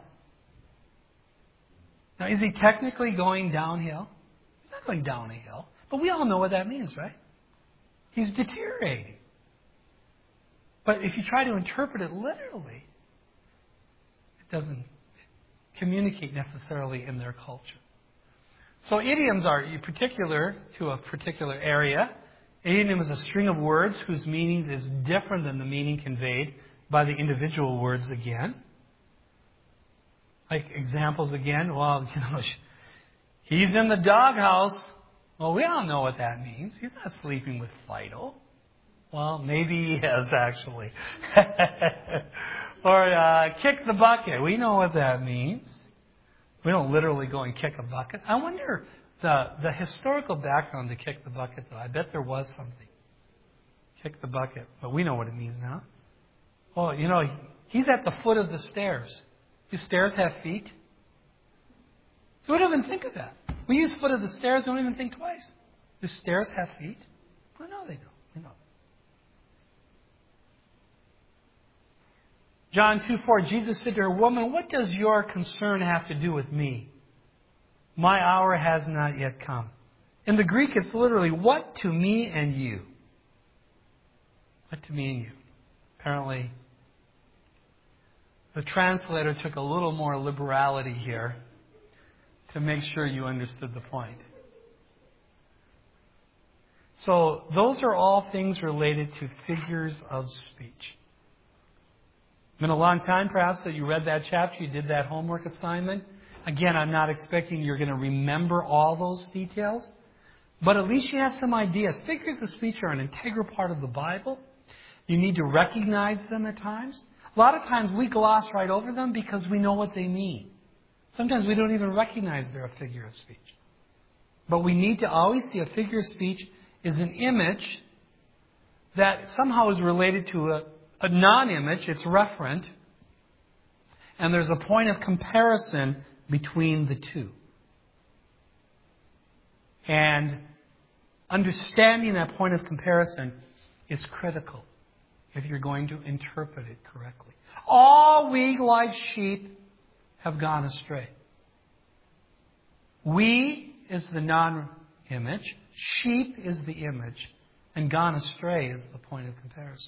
Now, is he technically going downhill? He's not going down a hill. But we all know what that means, right? He's deteriorating. But if you try to interpret it literally, it doesn't communicate necessarily in their culture. So idioms are particular to a particular area. An idiom is a string of words whose meaning is different than the meaning conveyed by the individual words again. Like examples again, he's in the doghouse. Well, we all know what that means. He's not sleeping with Fido. Well, maybe he is actually. Or kick the bucket. We know what that means. We don't literally go and kick a bucket. I wonder the historical background to kick the bucket, though. I bet there was something. Kick the bucket. But we know what it means now. Well, he's at the foot of the stairs. Do stairs have feet? So we don't even think of that. We use foot of the stairs, don't even think twice. Do stairs have feet? Well, no, they don't. We know. John 2:4, Jesus said to her, Woman, what does your concern have to do with me? My hour has not yet come. In the Greek, it's literally, what to me and you? What to me and you? Apparently, the translator took a little more liberality here to make sure you understood the point. So those are all things related to figures of speech. It's been a long time, perhaps, that you read that chapter, you did that homework assignment. Again, I'm not expecting you're going to remember all those details, but at least you have some ideas. Figures of speech are an integral part of the Bible. You need to recognize them at times. A lot of times we gloss right over them because we know what they mean. Sometimes we don't even recognize they're a figure of speech. But we need to always see a figure of speech is an image that somehow is related to a non-image. It's referent. And there's a point of comparison between the two. And understanding that point of comparison is critical if you're going to interpret it correctly. All we like sheep have gone astray. We is the non-image. Sheep is the image. And gone astray is the point of comparison.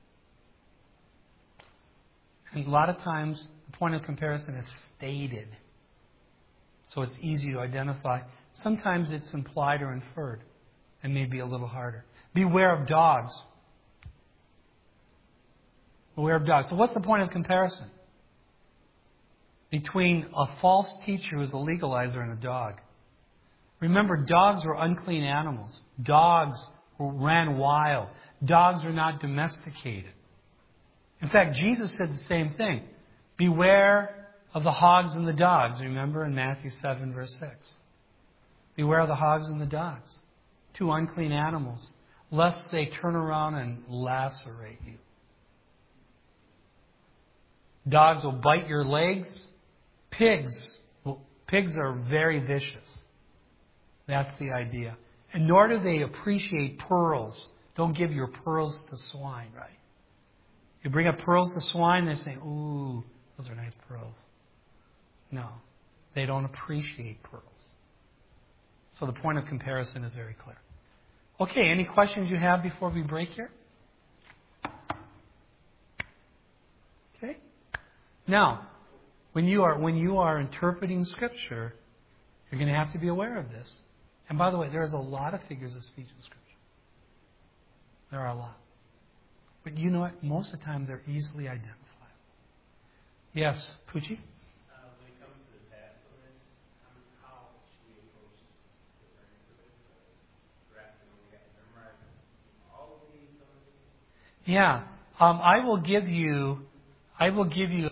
And a lot of times, the point of comparison is stated. So it's easy to identify. Sometimes it's implied or inferred. And maybe a little harder. Beware of dogs. Beware of dogs. But what's the point of comparison between a false teacher who's a legalizer and a dog? Remember, dogs were unclean animals. Dogs ran wild. Dogs were not domesticated. In fact, Jesus said the same thing. Beware of the hogs and the dogs. Remember in Matthew 7, verse 6. Beware of the hogs and the dogs. Two unclean animals, lest they turn around and lacerate you. Dogs will bite your legs. Pigs are very vicious. That's the idea. And nor do they appreciate pearls. Don't give your pearls to swine, right? You bring up pearls to swine, they're saying, ooh, those are nice pearls. No, they don't appreciate pearls. So the point of comparison is very clear. Okay, any questions you have before we break here? Okay. Now, when you are interpreting Scripture, you're going to have to be aware of this. And by the way, there's a lot of figures of speech in Scripture. There are a lot. But you know what? Most of the time, they're easily identifiable. Yes, Pucci? When it comes to the tactfulness, how should we approach different grasping we have to memorize all of these? Yeah. I will give you